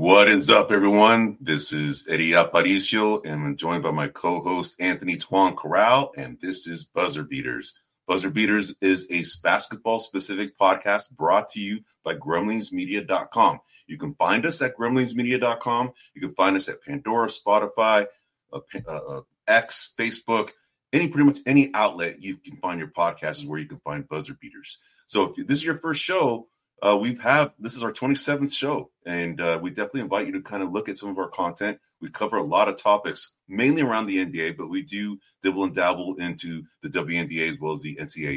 What is up, everyone? This is Eddie Aparicio, and I'm joined by my co-host, Anthony Tuan Corral, and this is Buzzer Beaters. Buzzer Beaters is a basketball-specific podcast brought to you by gremlinsmedia.com. You can find us at gremlinsmedia.com. You can find us at Pandora, Spotify, X, Facebook, pretty much any outlet you can find your podcast is where you can find Buzzer Beaters. So if this is your first show, this is our 27th show, and we definitely invite you to kind of look at some of our content. We cover a lot of topics, mainly around the NBA, but we do dibble and dabble into the WNBA as well as the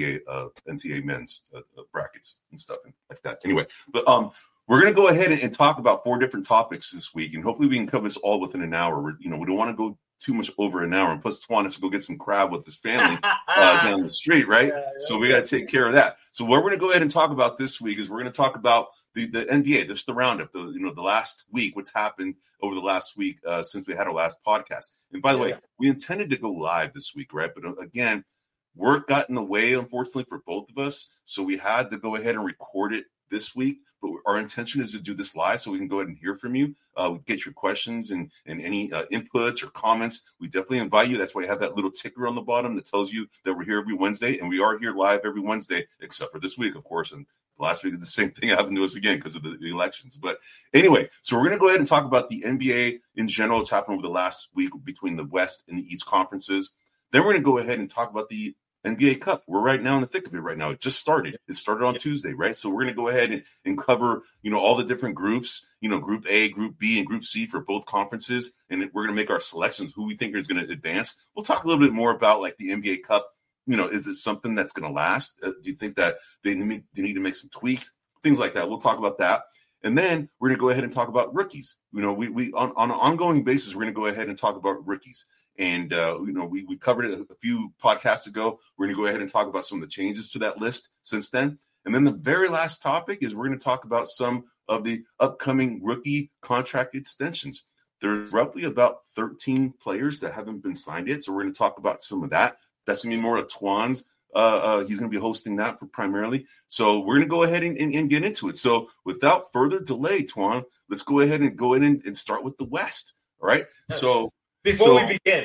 NCAA men's brackets and stuff like that. Anyway, but we're going to go ahead and talk about 4 different topics this week, and hopefully we can cover this all within an hour. We don't want to go too much over an hour, and plus Tuan has to go get some crab with his family down the street, right? Yeah, so we got to take care of that. So what we're going to go ahead and talk about this week is we're going to talk about the NBA, just the roundup, the last week, what's happened over the last week since we had our last podcast. And by the way, we intended to go live this week, right? But again, work got in the way, unfortunately, for both of us, so we had to go ahead and record it this week. But our intention is to do this live so we can go ahead and hear from you. Get your questions and any inputs or comments. We definitely invite you. That's why you have that little ticker on the bottom that tells you that we're here every Wednesday. And we are here live every Wednesday, except for this week, of course. And last week, the same thing happened to us again because of the elections. But anyway, so we're going to go ahead and talk about the NBA in general. What's happened over the last week between the West and the East conferences. Then we're going to go ahead and talk about the NBA Cup. We're right now in the thick of it right now. It just started. It started on Tuesday, right? So we're going to go ahead and cover, all the different groups, Group A, Group B, and Group C for both conferences. And we're going to make our selections, who we think is going to advance. We'll talk a little bit more about, like, the NBA Cup. Is it something that's going to last? Do you think that they need to make some tweaks? Things like that. We'll talk about that. And then we're going to go ahead and talk about rookies. We on an ongoing basis, we're going to go ahead and talk about rookies. And, we covered it a few podcasts ago. We're going to go ahead and talk about some of the changes to that list since then. And then the very last topic is we're going to talk about some of the upcoming rookie contract extensions. There's roughly about 13 players that haven't been signed yet. So we're going to talk about some of that. That's going to be more of Tuan's. He's going to be hosting that primarily. So we're going to go ahead and get into it. So without further delay, Tuan, let's go ahead and start with the West. All right. So Before we begin,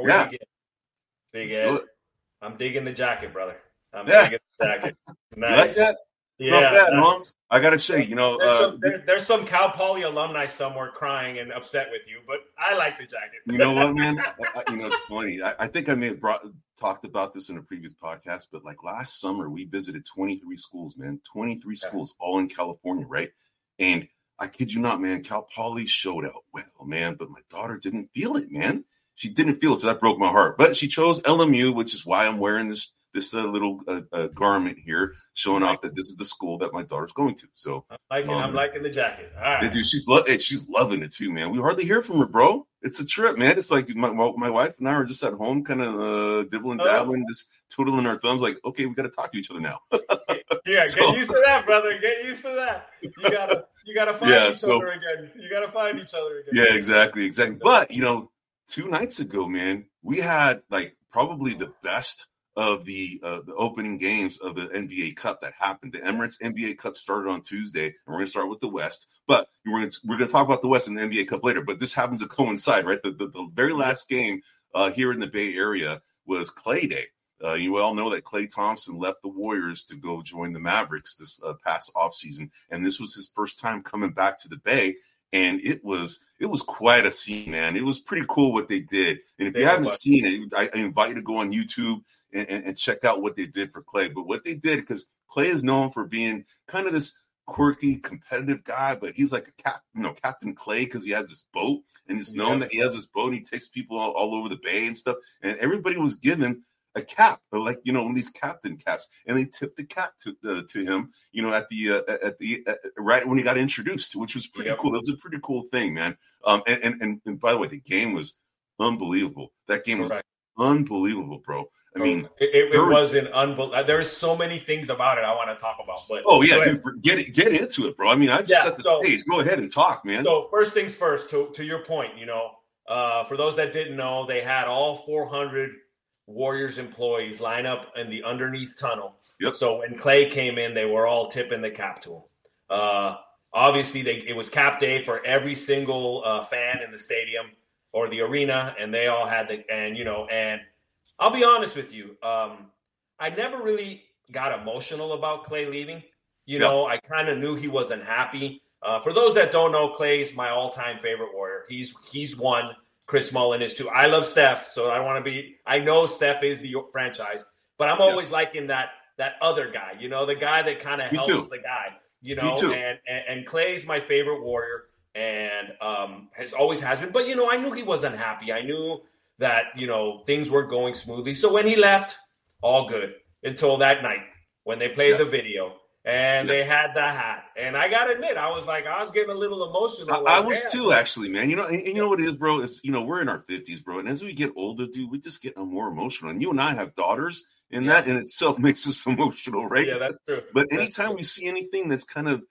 Big Ed, I'm digging the jacket, brother. I'm digging the jacket. Nice. You like that? It's not bad, Mom. I got to say, there's some Cal Poly alumni somewhere crying and upset with you, but I like the jacket. You know what, man? It's funny. I think I may have talked about this in a previous podcast, but like last summer, we visited 23 schools, man. 23 schools, all in California, right? And I kid you not, man, Cal Poly showed out well, man, but my daughter didn't feel it, man. She didn't feel it, so that broke my heart. But she chose LMU, which is why I'm wearing this little garment here, showing off that this is the school that my daughter's going to. So I'm liking the jacket. All right. Dude, she's loving it too, man. We hardly hear from her, bro. It's a trip, man. It's like my wife and I are just at home, kind of dibbling, dabbling, just twiddling our thumbs. Like, okay, we got to talk to each other now. Yeah, get used to that, brother. Get used to that. You gotta find each other again. You gotta find each other again. Yeah, exactly. But 2 nights ago, man, we had like probably the best of the opening games of the NBA Cup that happened. The Emirates NBA Cup started on Tuesday, and we're going to start with the West. But we're going to talk about the West and the NBA Cup later. But this happens to coincide, right? The very last game here in the Bay Area was Clay Day. You all know that Klay Thompson left the Warriors to go join the Mavericks this past offseason, and this was his first time coming back to the Bay. And it was quite a scene, man. It was pretty cool what they did. And if you haven't seen it, I invite you to go on YouTube and check out what they did for Klay. But what they did, because Klay is known for being kind of this quirky, competitive guy, but he's like Captain Klay because he has this boat, and it's known that he has this boat and he takes people all over the bay and stuff. And everybody was given a cap, like these captain caps, and they tipped the cap to him, at the right when he got introduced, which was pretty cool. That was a pretty cool thing, man. And by the way, the game was unbelievable. That game was unbelievable, bro. I mean, it wasn't unbelievable. There's so many things about it I want to talk about. But dude, get into it, bro. I mean, I just set the stage. Go ahead and talk, man. So first things first. To your point, for those that didn't know, they had all 400 Warriors employees line up in the underneath tunnel. Yep. So when Klay came in, they were all tipping the cap to him. Obviously, it was cap day for every single fan in the stadium or the arena, and they all had and I'll be honest with you, I never really got emotional about Klay leaving. I kind of knew he wasn't happy. For those that don't know, Klay's my all-time favorite Warrior. He's one. Chris Mullin is two. I love Steph, so I know Steph is the franchise, but I'm always liking that other guy, the guy that kind of helps the guy, and Klay's my favorite Warrior and has been. But, I knew he wasn't happy. I knew that, things weren't going smoothly. So when he left, all good until that night when they played the video. And they had the hat. And I got to admit, I was getting a little emotional. I was too, actually, man. And you know what it is, bro? It's, we're in our 50s, bro. And as we get older, dude, we just get more emotional. And you and I have daughters, and that in itself makes us emotional, right? Yeah, that's true. But anytime we see anything that's kind of,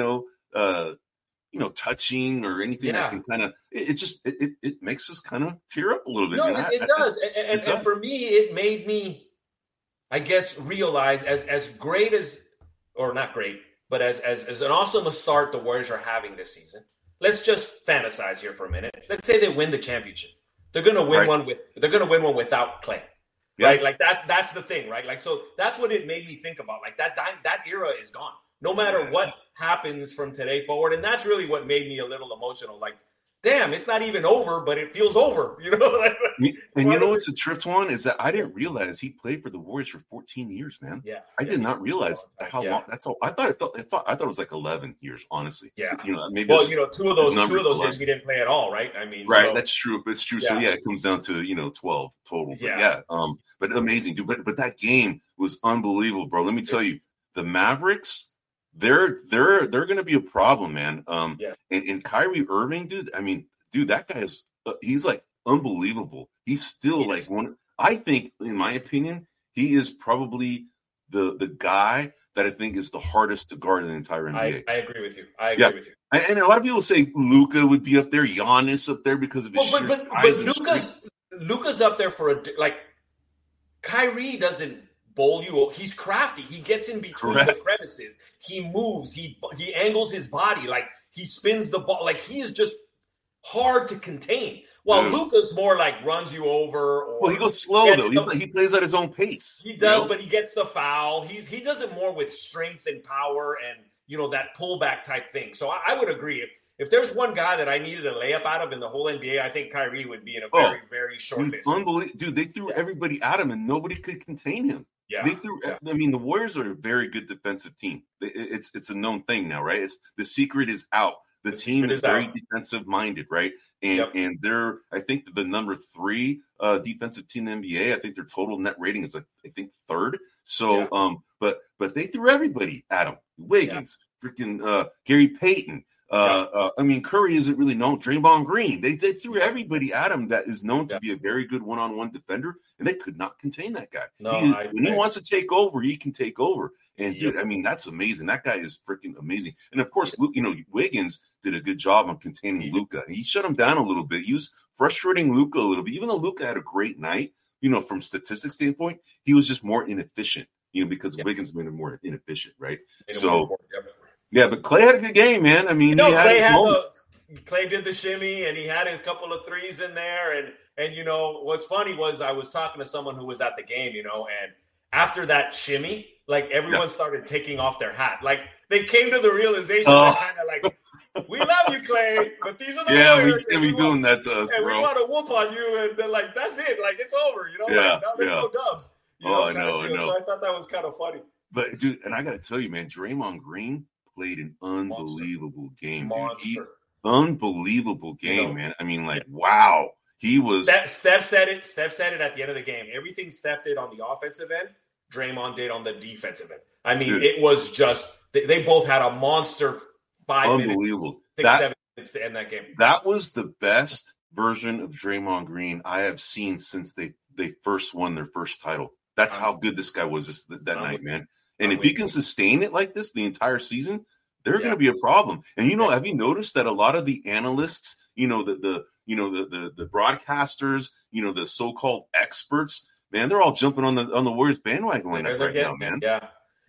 touching or anything that can kind of, it makes us kind of tear up a little bit. No, it does. And for me, it made me, I guess, realize as great as, or not great, but as an awesome a start the Warriors are having this season. Let's just fantasize here for a minute. Let's say they win the championship. They're going to win one without Klay. Yeah. Right? Like that's the thing, right? Like, so that's what it made me think about. Like that era is gone. No matter what happens from today forward. And that's really what made me a little emotional. Like, damn, it's not even over, but it feels over. And you know what's a trip one is that I didn't realize he played for the Warriors for 14 years, man. Yeah, I did not realize how long. That's all. I thought it was like 11 years, honestly. Yeah, maybe. Well, two of those years we didn't play at all, right? I mean, right. That's true. But it's true. Yeah. So it comes down to 12 total. But but amazing, dude. But that game was unbelievable, bro. Let me tell you, the Mavericks. They're going to be a problem, man. And Kyrie Irving, dude. I mean, dude, that guy is he's like unbelievable. He's still like one. I think, in my opinion, he is probably the guy that I think is the hardest to guard in the entire NBA. I agree with you. With you. And a lot of people say Luka would be up there, Giannis up there because of his sheer size. But Luka's up there for Kyrie doesn't bowl you. He's crafty. He gets in between the crevices. He moves. He angles his body. Like, he spins the ball. Like, he is just hard to contain. While Luka's more like runs you over. Or he goes slow though. He plays at his own pace. He does, but he gets the foul. He does it more with strength and power and that pullback type thing. So I would agree. If there's one guy that I needed a layup out of in the whole NBA, I think Kyrie would be in a very, very short list. Unbelievable. Dude, they threw everybody at him and nobody could contain him. Yeah. They threw. I mean, the Warriors are a very good defensive team. It's a known thing now, right? The secret is out. The team is very defensive minded, right? And they're, I think, the number 3 defensive team in the NBA. I think their total net rating is I think 3rd. So, but they threw everybody at him. Wiggins, freaking Gary Payton. I mean, Curry isn't really known. Draymond Green. They threw everybody at him that is known to be a very good one-on-one defender, and they could not contain that guy. When he wants to take over, he can take over. And dude, I mean, that's amazing. That guy is freaking amazing. And of course, Wiggins did a good job on containing Luka. He shut him down a little bit. He was frustrating Luka a little bit. Even though Luka had a great night, from statistics standpoint, he was just more inefficient. Because Wiggins made him more inefficient, right? Yeah, but Klay had a good game, man. I mean, he had his moments. Klay did the shimmy, and he had his couple of threes in there. And what's funny was I was talking to someone who was at the game, and after that shimmy, like, everyone started taking off their hat. Like, they came to the realization that kind of like, we love you, Klay, but these are the Warriors. Yeah, we doing that to us, and bro. We want to whoop on you, and they're like, that's it. Like, it's over, now there's no dubs. I know. So I thought that was kind of funny. But, dude, and I got to tell you, man, Draymond Green played an unbelievable game, dude. Unbelievable game, man. I mean, like, wow. He was. Steph said it. Steph said it at the end of the game. Everything Steph did on the offensive end, Draymond did on the defensive end. I mean, it was just they both had a monster 5 minutes, unbelievable. 7 minutes to end that game. That was the best version of Draymond Green I have seen since they first won their first title. That's how good this guy was that night, man. And if he can sustain it like this the entire season, they're going to be a problem. And have you noticed that a lot of the analysts, the broadcasters, the so-called experts, man, they're all jumping on the Warriors bandwagon right now, man. Yeah.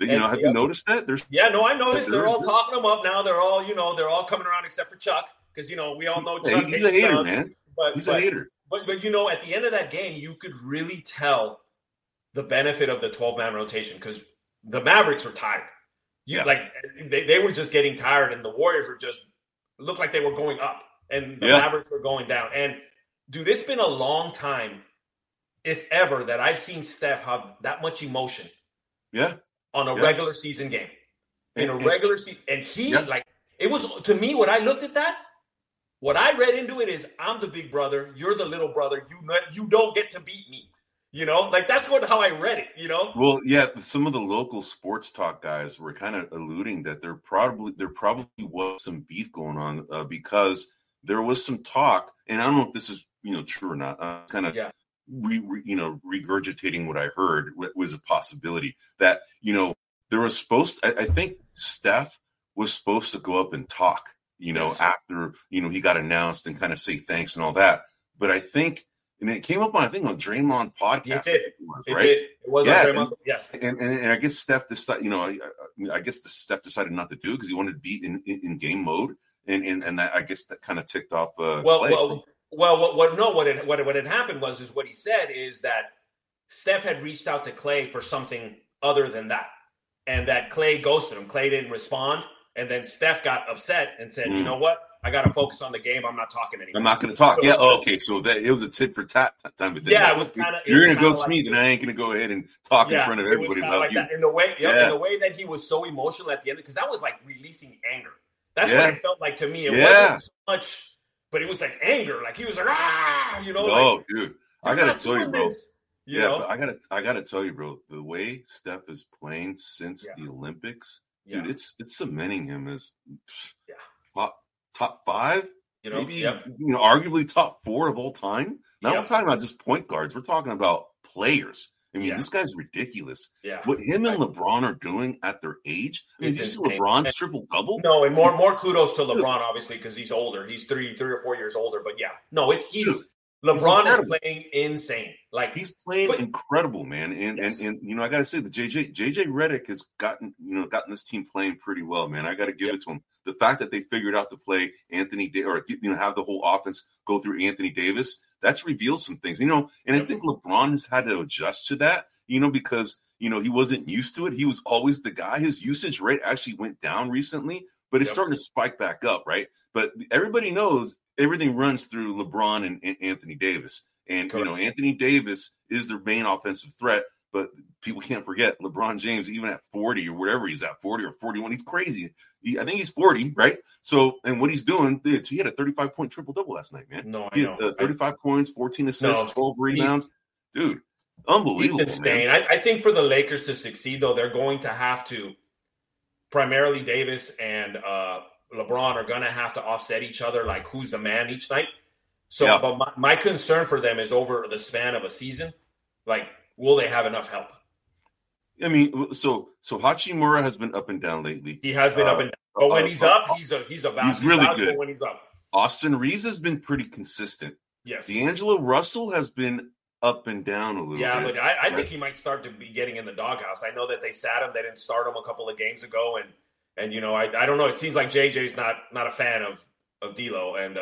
Have you noticed that? I noticed. They're all talking him up now. They're all, they're all coming around except for Chuck because, we all know Chuck. He's a hater, man. He's a hater. But at the end of that game, you could really tell the benefit of the 12-man rotation because the Mavericks were tired. They were just getting tired, and the Warriors looked like they were going up, and the Mavericks were going down. And dude, it's been a long time, if ever, that I've seen Steph have that much emotion. Yeah. On a regular season game. In a regular season. And he, it was, to me, when I looked at that, what I read into it is, I'm the big brother, you're the little brother, you don't get to beat me. That's how I read it, Well, yeah, some of the local sports talk guys were kind of alluding that there probably was some beef going on because there was some talk, and I don't know if this is, true or not, kind of regurgitating what I heard was a possibility that, there was I think Steph was supposed to go up and talk, after, he got announced and kind of say thanks and all that. But I think, and it came up on Draymond podcast. It was on Draymond, yes. And I guess Steph decided, Steph decided not to do it because he wanted to be in game mode. And that, I guess that kind of ticked off. What had happened was what he said is that Steph had reached out to Klay for something other than that, and that Klay ghosted him. Klay didn't respond, and then Steph got upset and said, "You know what? I got to focus on the game. I'm not talking anymore. I'm not going to talk." So that it was a tit for tat time of thing. Yeah, it was kind of. You're going to ghost me, then I ain't going to go ahead and talk in front of everybody about you. That. In the way that he was so emotional at the end, because that was like releasing anger. That's what it felt like to me. It wasn't so much. But it was like anger, like he was like, dude, I gotta tell you, bro. But I gotta tell you, bro. The way Steph is playing since the Olympics, dude, it's cementing him as top 5, maybe arguably top 4 of all time. Now we're talking about just point guards. We're talking about players. I mean, this guy's ridiculous. Yeah. What him and LeBron are doing at their age. I mean, did you see LeBron's triple-double? No, and more kudos to LeBron, obviously, because he's older. He's 3 or 4 years older. But LeBron is playing insane. Like he's playing incredible, man. And I gotta say, the JJ Redick has gotten this team playing pretty well, man. I gotta give it to him. The fact that they figured out to play Anthony or have the whole offense go through Anthony Davis, that's revealed some things, and I think LeBron has had to adjust to that, because, he wasn't used to it. He was always the guy. His usage rate actually went down recently, but it's starting to spike back up, right? But everybody knows everything runs through LeBron and Anthony Davis. And, Anthony Davis is their main offensive threat, but people can't forget LeBron James, even at 40 or wherever he's at, 40 or 41, he's crazy. I think he's 40, right? So, and what he's doing, dude, he had a 35-point triple-double last night, man. No, he had 35 points, 14 assists, 12 rebounds. Dude, unbelievable, he's insane. Man. I think for the Lakers to succeed, though, they're going to have to, primarily Davis and LeBron are going to have to offset each other, like who's the man each night. So, but my concern for them is over the span of a season, like, will they have enough help? I mean, so Hachimura has been up and down lately. He has been up and down, but when he's up, he's really good. When he's up, Austin Reeves has been pretty consistent. Yes, D'Angelo Russell has been up and down a little bit. Yeah, but I think he might start to be getting in the doghouse. I know that they sat him; they didn't start him a couple of games ago, and I don't know. It seems like JJ's not a fan of D'Lo, and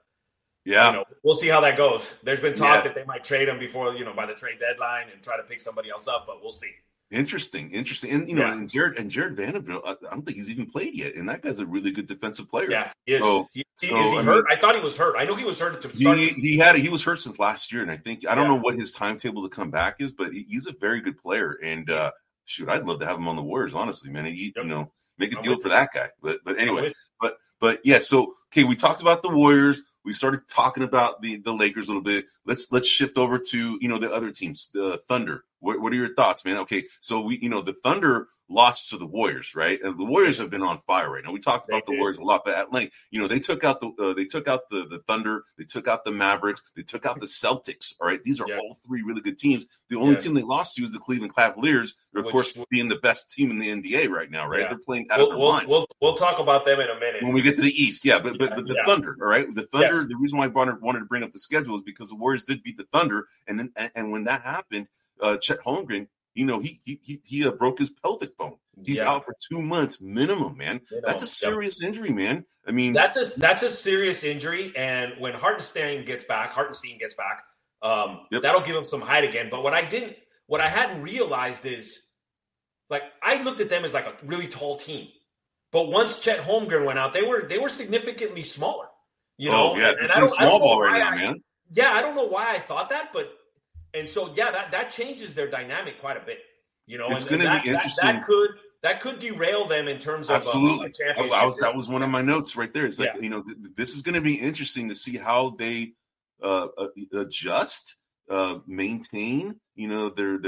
we'll see how that goes. There's been talk that they might trade him before by the trade deadline and try to pick somebody else up, but we'll see. Interesting. And and Jared Vanderbilt, I don't think he's even played yet, and that guy's a really good defensive player. Yeah, he is. Is he hurt? I thought he was hurt. I know he was hurt to start. He was hurt since last year, and I don't know what his timetable to come back is, but he's a very good player. And I'd love to have him on the Warriors. Honestly, man, make a deal for that guy. But anyway, but yeah. So we talked about the Warriors. We started talking about the Lakers a little bit. Let's shift over to the other teams, the Thunder. What are your thoughts, man? Okay, so the Thunder lost to the Warriors, right? And the Warriors have been on fire right now. We talked about the Warriors a lot, but at length, they took out the Thunder, they took out the Mavericks, they took out the Celtics. All right, these are all 3 really good teams. The only team they lost to is the Cleveland Cavaliers, of course, being the best team in the NBA right now, right? They're playing out of their minds. We'll talk about them in a minute when we get to the East. Yeah, but the Thunder, all right, the Thunder. The reason why I wanted to bring up the schedule is because the Warriors did beat the Thunder, and when that happened. Chet Holmgren, he broke his pelvic bone. He's out for 2 months minimum, man. That's a serious injury, man. I mean, that's a serious injury. And when Hartenstein gets back, that'll give him some height again. But what I hadn't realized is, like, I looked at them as like a really tall team. But once Chet Holmgren went out, they were significantly smaller. You know, and I don't small ball right now, man. Yeah, I don't know why I thought that, and so that changes their dynamic quite a bit. You know, it's going to be interesting. That could derail them in terms of absolutely. That was one of my notes right there. It's like, you know, this is going to be interesting to see how they adjust, maintain, you know,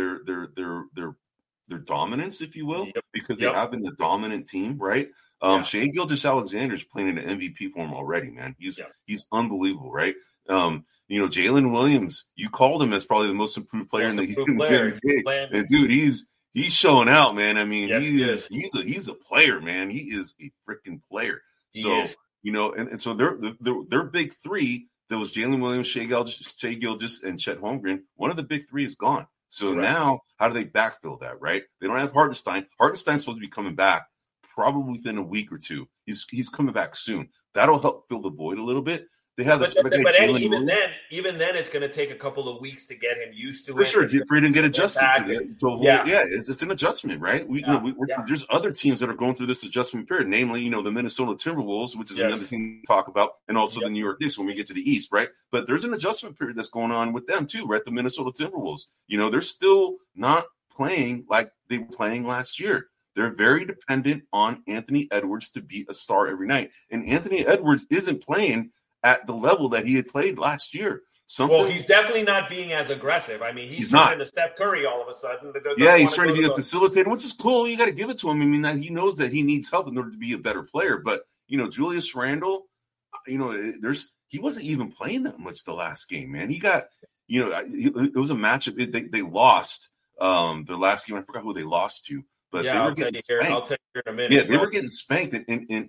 their dominance, if you will, because they have been the dominant team, right? Shai Gilgeous-Alexander is playing in an MVP form already, man. He's unbelievable, right? You know, Jalen Williams, you called him as probably the most improved player in the NBA. And dude, he's showing out, man. I mean, he's a player, man. He is a freaking player. So, you know, and so their big three, that was Jalen Williams, Shai Gilgeous, and Chet Holmgren. One of the big three is gone. So now, how do they backfill that, right? They don't have Hartenstein. Hartenstein's supposed to be coming back probably within a week or two. He's coming back soon. That'll help fill the void a little bit. They have this, but even then, it's going to take a couple of weeks to get him used to it. For sure, for him to get adjusted to it. So, it's an adjustment, right? There's other teams that are going through this adjustment period, namely, you know, the Minnesota Timberwolves, which is another team to talk about, and also the New York Knicks when we get to the East, right? But there's an adjustment period that's going on with them too, right? The Minnesota Timberwolves, you know, they're still not playing like they were playing last year. They're very dependent on Anthony Edwards to be a star every night, and Anthony Edwards isn't playing at the level that he had played last year. Well, he's definitely not being as aggressive. I mean, he's turning into Steph Curry all of a sudden. He's trying to be a facilitator, which is cool. You got to give it to him. I mean, he knows that he needs help in order to be a better player. But, you know, Julius Randle, you know, he wasn't even playing that much the last game, man. He got, you know, it was a matchup. They lost the last game. I forgot who they lost to. But I'll tell you here in a minute. Yeah, they were getting spanked to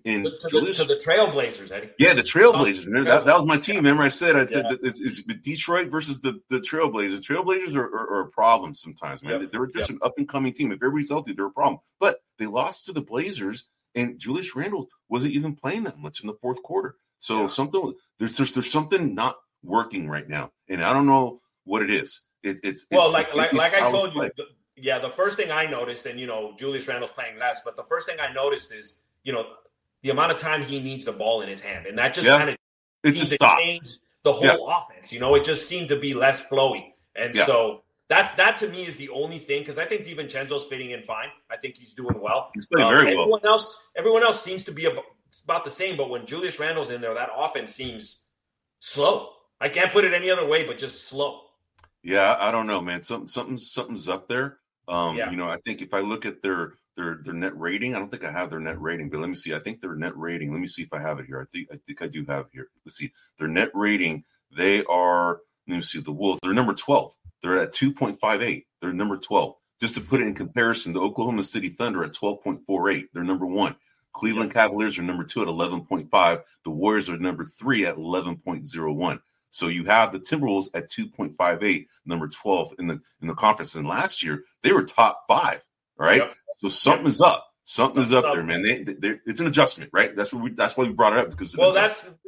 the Trailblazers, Eddie. Yeah, the Trailblazers. That was my team. Remember, I said that it's Detroit versus the Trailblazers. Trailblazers are a problem sometimes, man. They were just an up and coming team. If everybody's healthy, they're a problem. But they lost to the Blazers, and Julius Randle wasn't even playing that much in the fourth quarter. So there's something not working right now, and I don't know what it is. Like I told you. Yeah, the first thing I noticed, and, you know, Julius Randle's playing less, but the first thing I noticed is, you know, the amount of time he needs the ball in his hand. And that just kind of seemed to change the whole offense. You know, it just seemed to be less flowy. And so that to me is the only thing, because I think DiVincenzo's fitting in fine. I think he's doing well. He's playing very well. Everyone else seems to be about the same, but when Julius Randle's in there, that offense seems slow. I can't put it any other way, but just slow. Yeah, I don't know, man. Something's up there. You know, I think if I look at their net rating, I don't think I have their net rating, but let me see. I think their net rating. Let me see if I have it here. I think I do have it here. Let's see. Their net rating. They are. Let me see. The Wolves. They're number 12. They're at 2.58. They're number 12. Just to put it in comparison, the Oklahoma City Thunder at 12.48. They're number 1. Cleveland Cavaliers are number 2 at 11.5. The Warriors are number 3 at 11.01. So you have the Timberwolves at 2.58, number 12 in the conference. And last year they were top 5. All right. Yep. So something is up. Something is up there, man. It's an adjustment, right? That's why we brought it up, because but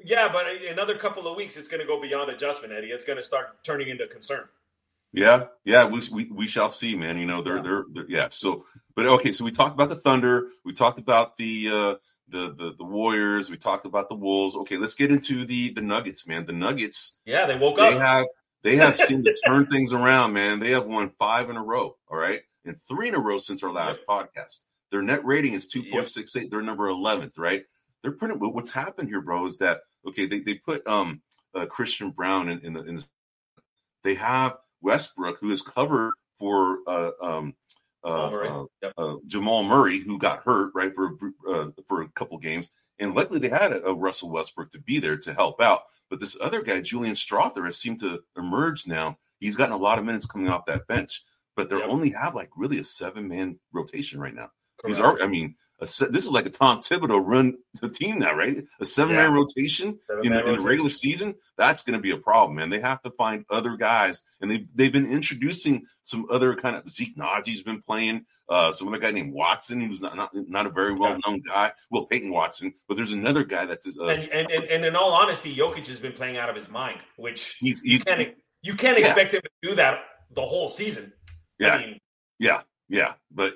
in another couple of weeks it's going to go beyond adjustment, Eddie. It's going to start turning into concern. Yeah, we shall see, man. You know, they're So, but okay. So we talked about the Thunder. We talked about the Warriors. We talked about the Wolves. Okay, let's get into the Nuggets, man. The Nuggets. Yeah, they woke up. They have seemed to turn things around, man. They have won 5 in a row, all right? And 3 in a row since our last podcast. Their net rating is 2.68. They're number 11th, right? They're pretty. What's happened here, bro, is that, okay, they put Christian Brown in the they have Westbrook, who is covered for Jamal Murray, who got hurt, right, for a couple games. And luckily they had a Russell Westbrook to be there to help out. But this other guy, Julian Strawther, has seemed to emerge now. He's gotten a lot of minutes coming off that bench. But they only have, like, really a 7-man rotation right now. He's already, I mean, this is like a Tom Thibodeau run the team now, right? A 7-man rotation in the regular season. That's going to be a problem, man. They have to find other guys, and they've been introducing some other kind of Zeke Najee's been playing. Some other guy named Watson, who's not a very well known guy. Well, Peyton Watson, but there's another guy that's and in all honesty, Jokic has been playing out of his mind, which you can't expect him to do that the whole season. Yeah, I mean, but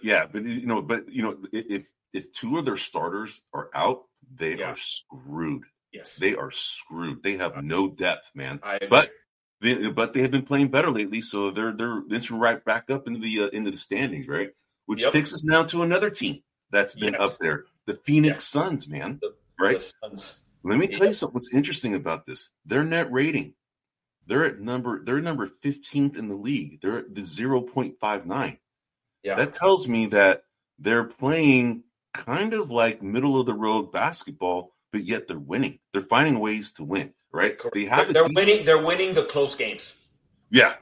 if two of their starters are out, they are screwed. Yes, they are screwed. They have no depth, man. But they have been playing better lately, so they're inching right back up into the standings, right? Which takes us now to another team that's been up there, the Phoenix Suns, man. Right? The Suns. Let me tell you something. What's interesting about this? Their net rating. They're number 15th in the league. They're at the 0.59. Yeah. That tells me that they're playing kind of like middle of the road basketball, but yet they're winning. They're finding ways to win, right? They're winning the close games. Yeah.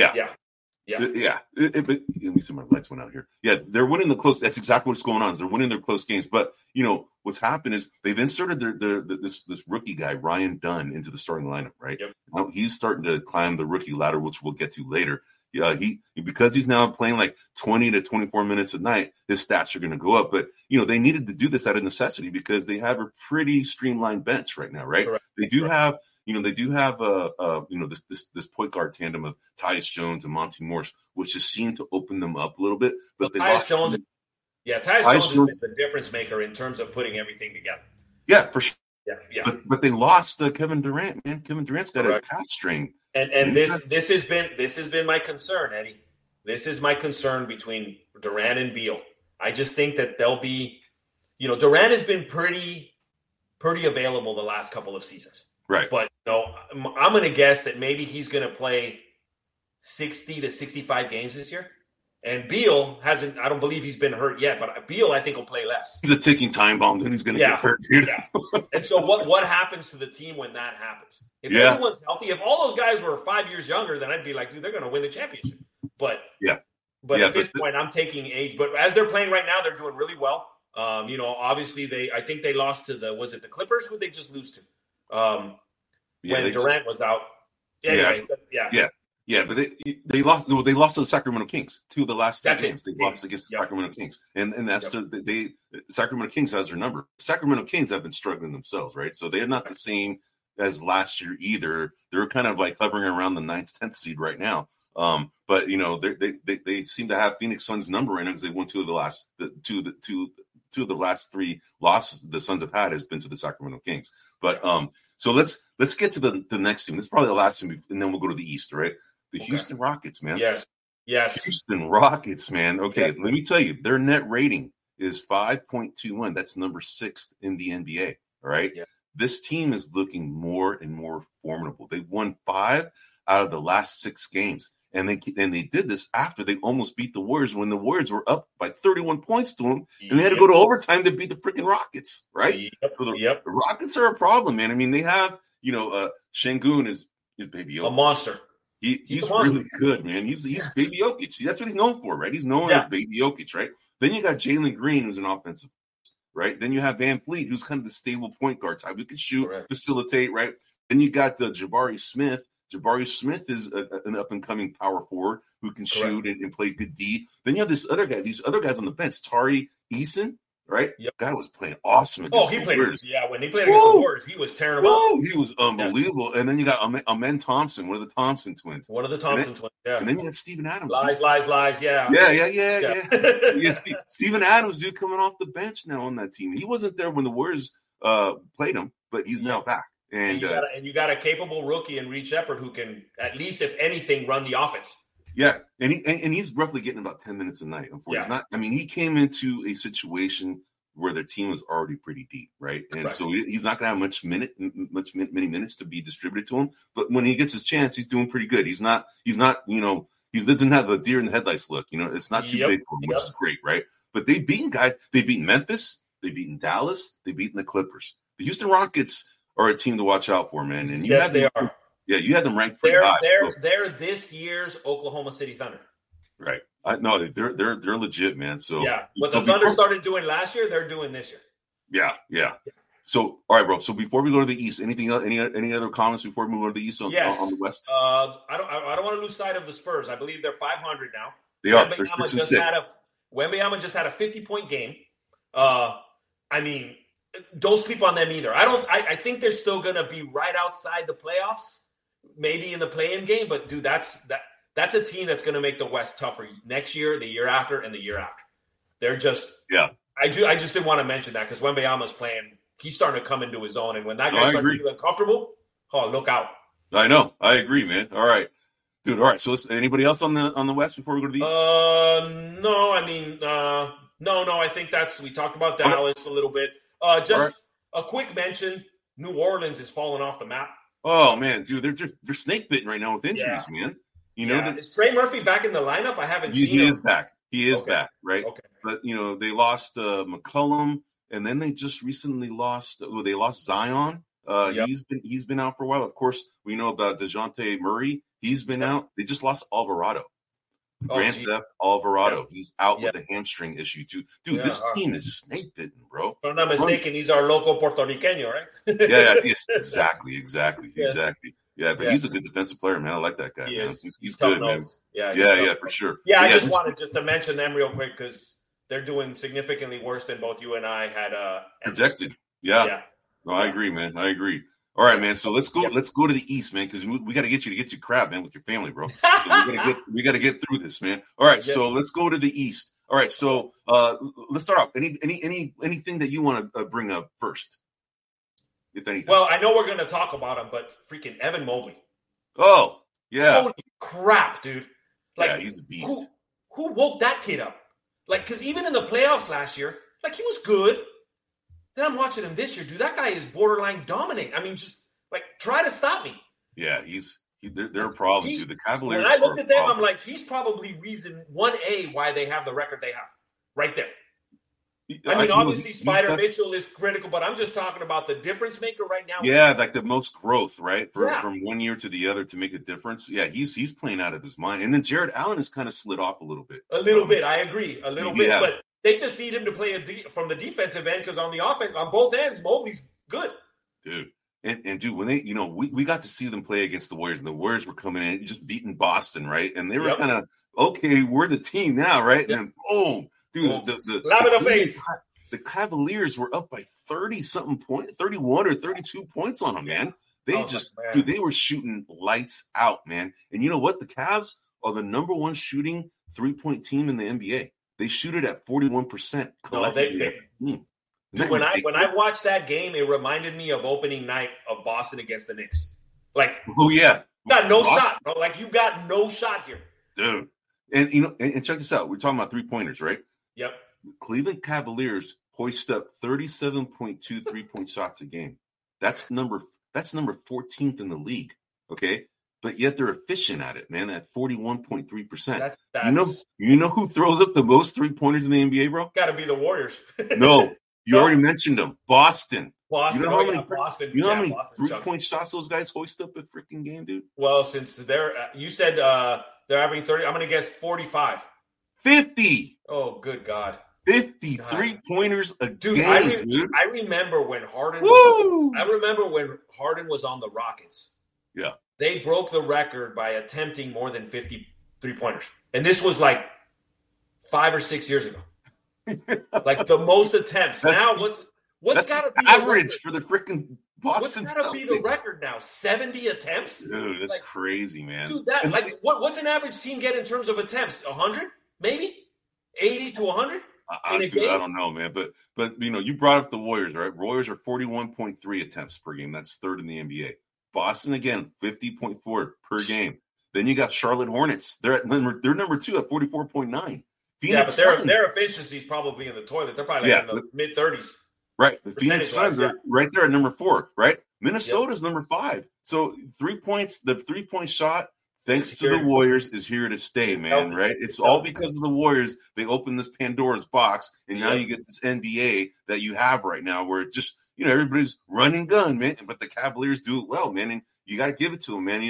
But let me see, my lights went out here. Yeah, they're winning the close. That's exactly what's going on. Is they're winning their close games. But what's happened is they've inserted this rookie guy Ryan Dunn into the starting lineup. Right now, he's starting to climb the rookie ladder, which we'll get to later. Because he's now playing like 20 to 24 minutes a night, his stats are going to go up. But they needed to do this out of necessity because they have a pretty streamlined bench right now. Right? Correct. They do have. They do have this point guard tandem of Tyus Jones and Monty Morris, which has seemed to open them up a little bit. But Tyus Jones has been the difference maker in terms of putting everything together. Yeah, for sure. Yeah. But they lost Kevin Durant, man. Kevin Durant's got a calf strain. And this has been my concern, Eddie. This is my concern between Durant and Beal. I just think that they'll be, Durant has been pretty available the last couple of seasons. Right. But I'm going to guess that maybe he's going to play 60 to 65 games this year. And Beal hasn't, I don't believe he's been hurt yet, but Beal, I think, will play less. He's a ticking time bomb, then he's going to get hurt, dude. Yeah. And so what happens to the team when that happens? If everyone's healthy, if all those guys were 5 years younger, then I'd be like, dude, they're going to win the championship. But at this point, I'm taking age. But as they're playing right now, they're doing really well. Obviously, I think they lost to the Clippers? Who did they just lose to? When Durant was out. But they lost. They lost to the Sacramento Kings. 2 of the last 3 games they lost against the Sacramento Kings, and that's the Sacramento Kings has their number. Sacramento Kings have been struggling themselves, right? So they're not the same as last year either. They're kind of like hovering around the 9th, 10th seed right now. But they seem to have Phoenix Suns number in it because they won 2 of the last 3 losses the Suns have had has been to the Sacramento Kings. But so let's get to the next team. This is probably the last team, and then we'll go to the East, right? The Houston Rockets, man. Yes. Houston Rockets, man. Okay, let me tell you, their net rating is 5.21. That's number 6th in the NBA. All right. Yeah. This team is looking more and more formidable. They won 5 out of the last 6 games. And they did this after they almost beat the Warriors when the Warriors were up by 31 points to them, and they had to go to overtime to beat the freaking Rockets, right? So the Rockets are a problem, man. I mean, they have, Şengün is Baby Jokic. A monster. He's really good, man. He's Baby Jokic. That's what he's known for, right? He's known as Baby Jokic, right? Then you got Jalen Green, who's an offensive, right? Then you have Van Fleet, who's kind of the stable point guard type who can shoot, facilitate, right? Then you got Jabari Smith. Jabari Smith is an up-and-coming power forward who can shoot and play good D. Then you have these other guys on the bench. Tari Eason, right? Yep. Guy was playing awesome against the Warriors. Yeah, when he played against the Warriors, he was tearing them up. He was unbelievable. Yes. And then you got Amen Thompson, one of the Thompson twins. And then you got Steven Adams. Lies, yeah. Steven Adams, dude, coming off the bench now on that team. He wasn't there when the Warriors played him, but he's now back. And you got a capable rookie in Reed Shepherd who can, at least if anything, run the offense. Yeah, and he's roughly getting about 10 minutes a night. He's not. I mean, he came into a situation where their team was already pretty deep, right? And so he's not going to have many minutes to be distributed to him. But when he gets his chance, he's doing pretty good. He's not. He doesn't have a deer in the headlights look. It's not too big for him, which is great, right? But they've beaten guys. They've beaten Memphis. They've beaten Dallas. They've beaten the Clippers. The Houston Rockets are a team to watch out for, man. And they are. Yeah, you had them ranked pretty high. They're this year's Oklahoma City Thunder. Right. No, they're legit, man. So yeah, what the Thunder started doing last year, they're doing this year. Yeah. So, all right, bro. So before we go to the East, anything else? Any other comments before we move on to the East on the West? I don't want to lose sight of the Spurs. I believe they're 500 now. They are. They're 6-6. Wembanyama just had a 50-point game. I mean, don't sleep on them either. I think they're still going to be right outside the playoffs, maybe in the play-in game. But dude, that's a team that's going to make the West tougher next year, the year after, and the year after. They're just I just didn't want to mention that because Wembanyama's playing. He's starting to come into his own, and when that guy starts feeling comfortable, look out! I know, I agree, man. All right, dude. All right. So, anybody else on the West before we go to the East? No. I mean, no. I think we talked about Dallas a little bit. Just a quick mention: New Orleans is falling off the map. Oh man, dude, they're snake bitten right now with injuries, man. You know, is Trey Murphy back in the lineup? I haven't seen him. He is back. He is back, right? Okay. But they lost McCollum. And then they just recently lost. They lost Zion. He's been out for a while. Of course, we know about DeJounte Murray. He's been out. They just lost Alvarado. Grand Theft Alvarado. He's out with a hamstring issue too. Dude, this team is snake bitten, bro. If I'm not mistaken, he's our local Puerto Rican, right? Yes, exactly. Yeah, but he's a good defensive player, man. I like that guy, man. He's good, man. Yeah, for sure. Yeah, I just wanted to mention them real quick because they're doing significantly worse than both you and I had projected. Yeah. No, I agree, man. I agree. All right, man. So let's go to the East, man, because we got to get you to get to crab, man, with your family, bro. So we got to get through this, man. All right, so let's go to the East. All right, so let's start off. Anything that you want to bring up first, if anything? Well, I know we're going to talk about him, but freaking Evan Mobley. Oh, yeah. Holy crap, dude! He's a beast. Who woke that kid up? Because even in the playoffs last year, he was good. Then I'm watching him this year, dude. That guy is borderline dominant. I mean, just try to stop me. Yeah, they're a problem, dude. The Cavaliers. When I looked at them, I'm like, he's probably reason 1A why they have the record they have, right there. I mean, obviously, Spider Mitchell is critical, but I'm just talking about the difference maker right now. Yeah, the most growth, right? From one year to the other to make a difference. Yeah, he's playing out of his mind. And then Jared Allen has kind of slid off a little bit. A little bit, I agree. A little bit, but they just need him to play from the defensive end because on the offense, on both ends, Mobley's good. Dude. And dude, when they, we got to see them play against the Warriors, and the Warriors were coming in just beating Boston, right? And they were kind of, okay, we're the team now, right? Yep. And boom. Dude, slap in the face. The Cavaliers were up by 30-something points, 31 or 32 points on them, man. They they were shooting lights out, man. And you know what? The Cavs are the number one shooting three-point team in the NBA. They shoot it at 41% collectively. Dude, when I watched that game, it reminded me of opening night of Boston against the Knicks. Oh yeah, you got no shot, bro. You got no shot here, dude. And and check this out. We're talking about 3-pointers, right? Yep. The Cleveland Cavaliers hoist up 37.2 3-point shots a game. That's number 14th in the league. Okay, but yet they're efficient at it, man. At 41.3%. You know who throws up the most 3-pointers in the NBA, bro? Got to be the Warriors. No, you already mentioned them. Boston. You know how many 3-point shots those guys hoist up a freaking game, dude? Well, since you said they're averaging 30, I'm going to guess 45. 50. Oh, good God. 50 3-pointers a game, dude. I remember when Harden was on the Rockets. Yeah. They broke the record by attempting more than 50 3-pointers. And this was 5 or 6 years ago. The most attempts. Now what's got to be average for the freaking Boston Celtics? What's got to be the record now? 70 attempts? Dude, that's crazy, man. Dude, what's an average team get in terms of attempts? 100? Maybe? 80 to 100? I don't know, man. But you brought up the Warriors, right? Warriors are 41.3 attempts per game. That's third in the NBA. Boston, again, 50.4 per game. Then you got Charlotte Hornets. They're number 2 at 44.9. Phoenix Suns, their efficiency is probably in the toilet. They're probably in the mid-30s. Right. The Phoenix Suns are right there at number 4, right? Minnesota's number 5. So 3 points, the 3-point shot, thanks to the Warriors, is here to stay, man, right? It's all because of the Warriors. They opened this Pandora's box, and now you get this NBA that you have right now where it just, everybody's run and gun, man. But the Cavaliers do it well, man, and you got to give it to them, man.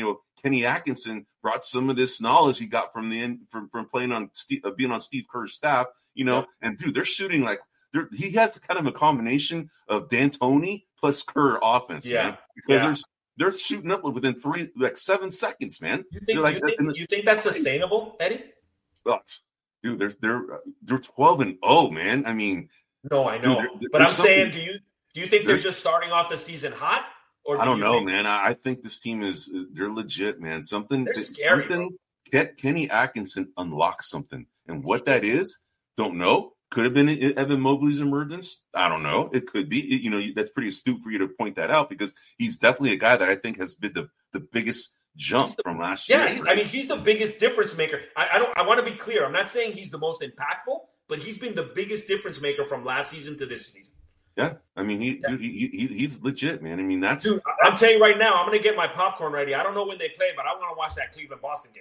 Kenny Atkinson brought some of this knowledge he got from playing on being on Steve Kerr's staff, and dude, they're shooting like he has kind of a combination of D'Antoni plus Kerr offense, man, because they're shooting up within 7 seconds, man. You think that's sustainable, Eddie? Oh, dude, they're 12-0, man. I mean, no, I know, but I'm saying, do you think they're just starting off the season hot? Or I don't know, man. I think this team they're legit, man. They're scary, Kenny Atkinson unlocks something. And what that is, don't know. Could have been Evan Mobley's emergence. I don't know. It could be. That's pretty astute for you to point that out because he's definitely a guy that I think has been the biggest jump from last year. Yeah, right? He's the biggest difference maker. I want to be clear. I'm not saying he's the most impactful, but he's been the biggest difference maker from last season to this season. Yeah, I mean, he's legit, man. I mean, that's. I'm telling you right now, I'm going to get my popcorn ready. I don't know when they play, but I want to watch that Cleveland-Boston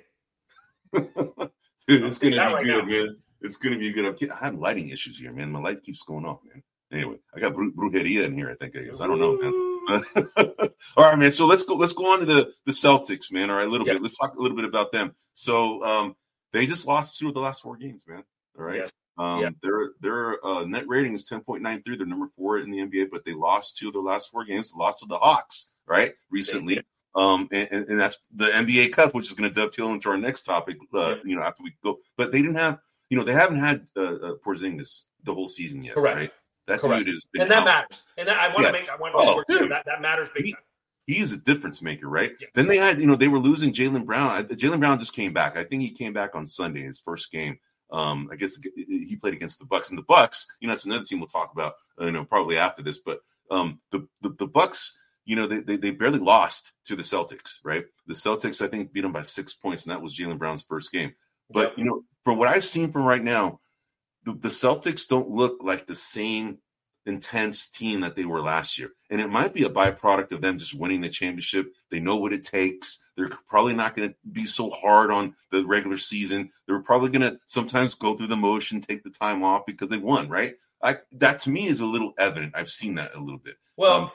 game. Dude, it's going to be good, man. It's going to be good. I have lighting issues here, man. My light keeps going off, man. Anyway, I got Brujeria in here, I guess. I don't know, man. All right, man. So let's go on to the Celtics, man. All right, a little bit. Let's talk a little bit about them. So they just lost 2 of the last 4 games, man. All right. Yes. Their net rating is 10.93. They're number 4 in the NBA, but they lost 2 of their last 4 games. They lost to the Hawks, right, recently. And that's the NBA Cup, which is going to dovetail into our next topic, after we go. But they didn't have, they haven't had Porzingis the whole season yet, correct? Right? That correct. dude is, and that out. Matters. And that, I want to that matters big time. He is a difference maker, right? Yes. Then they had, they were losing Jaylen Brown. Jaylen Brown just came back. I think he came back on Sunday, his first game. I guess he played against the Bucks, and the Bucks, that's another team we'll talk about, probably after this. But the Bucks, they barely lost to the Celtics, right? The Celtics, I think, beat them by 6 points, and that was Jaylen Brown's first game. But from what I've seen from right now, the Celtics don't look like the same intense team that they were last year, and it might be a byproduct of them just winning the championship. They know what it takes. They're probably not going to be so hard on the regular season. They're probably going to sometimes go through the motion, take the time off because they won, right? That to me is a little evident. I've seen that a little bit. Well,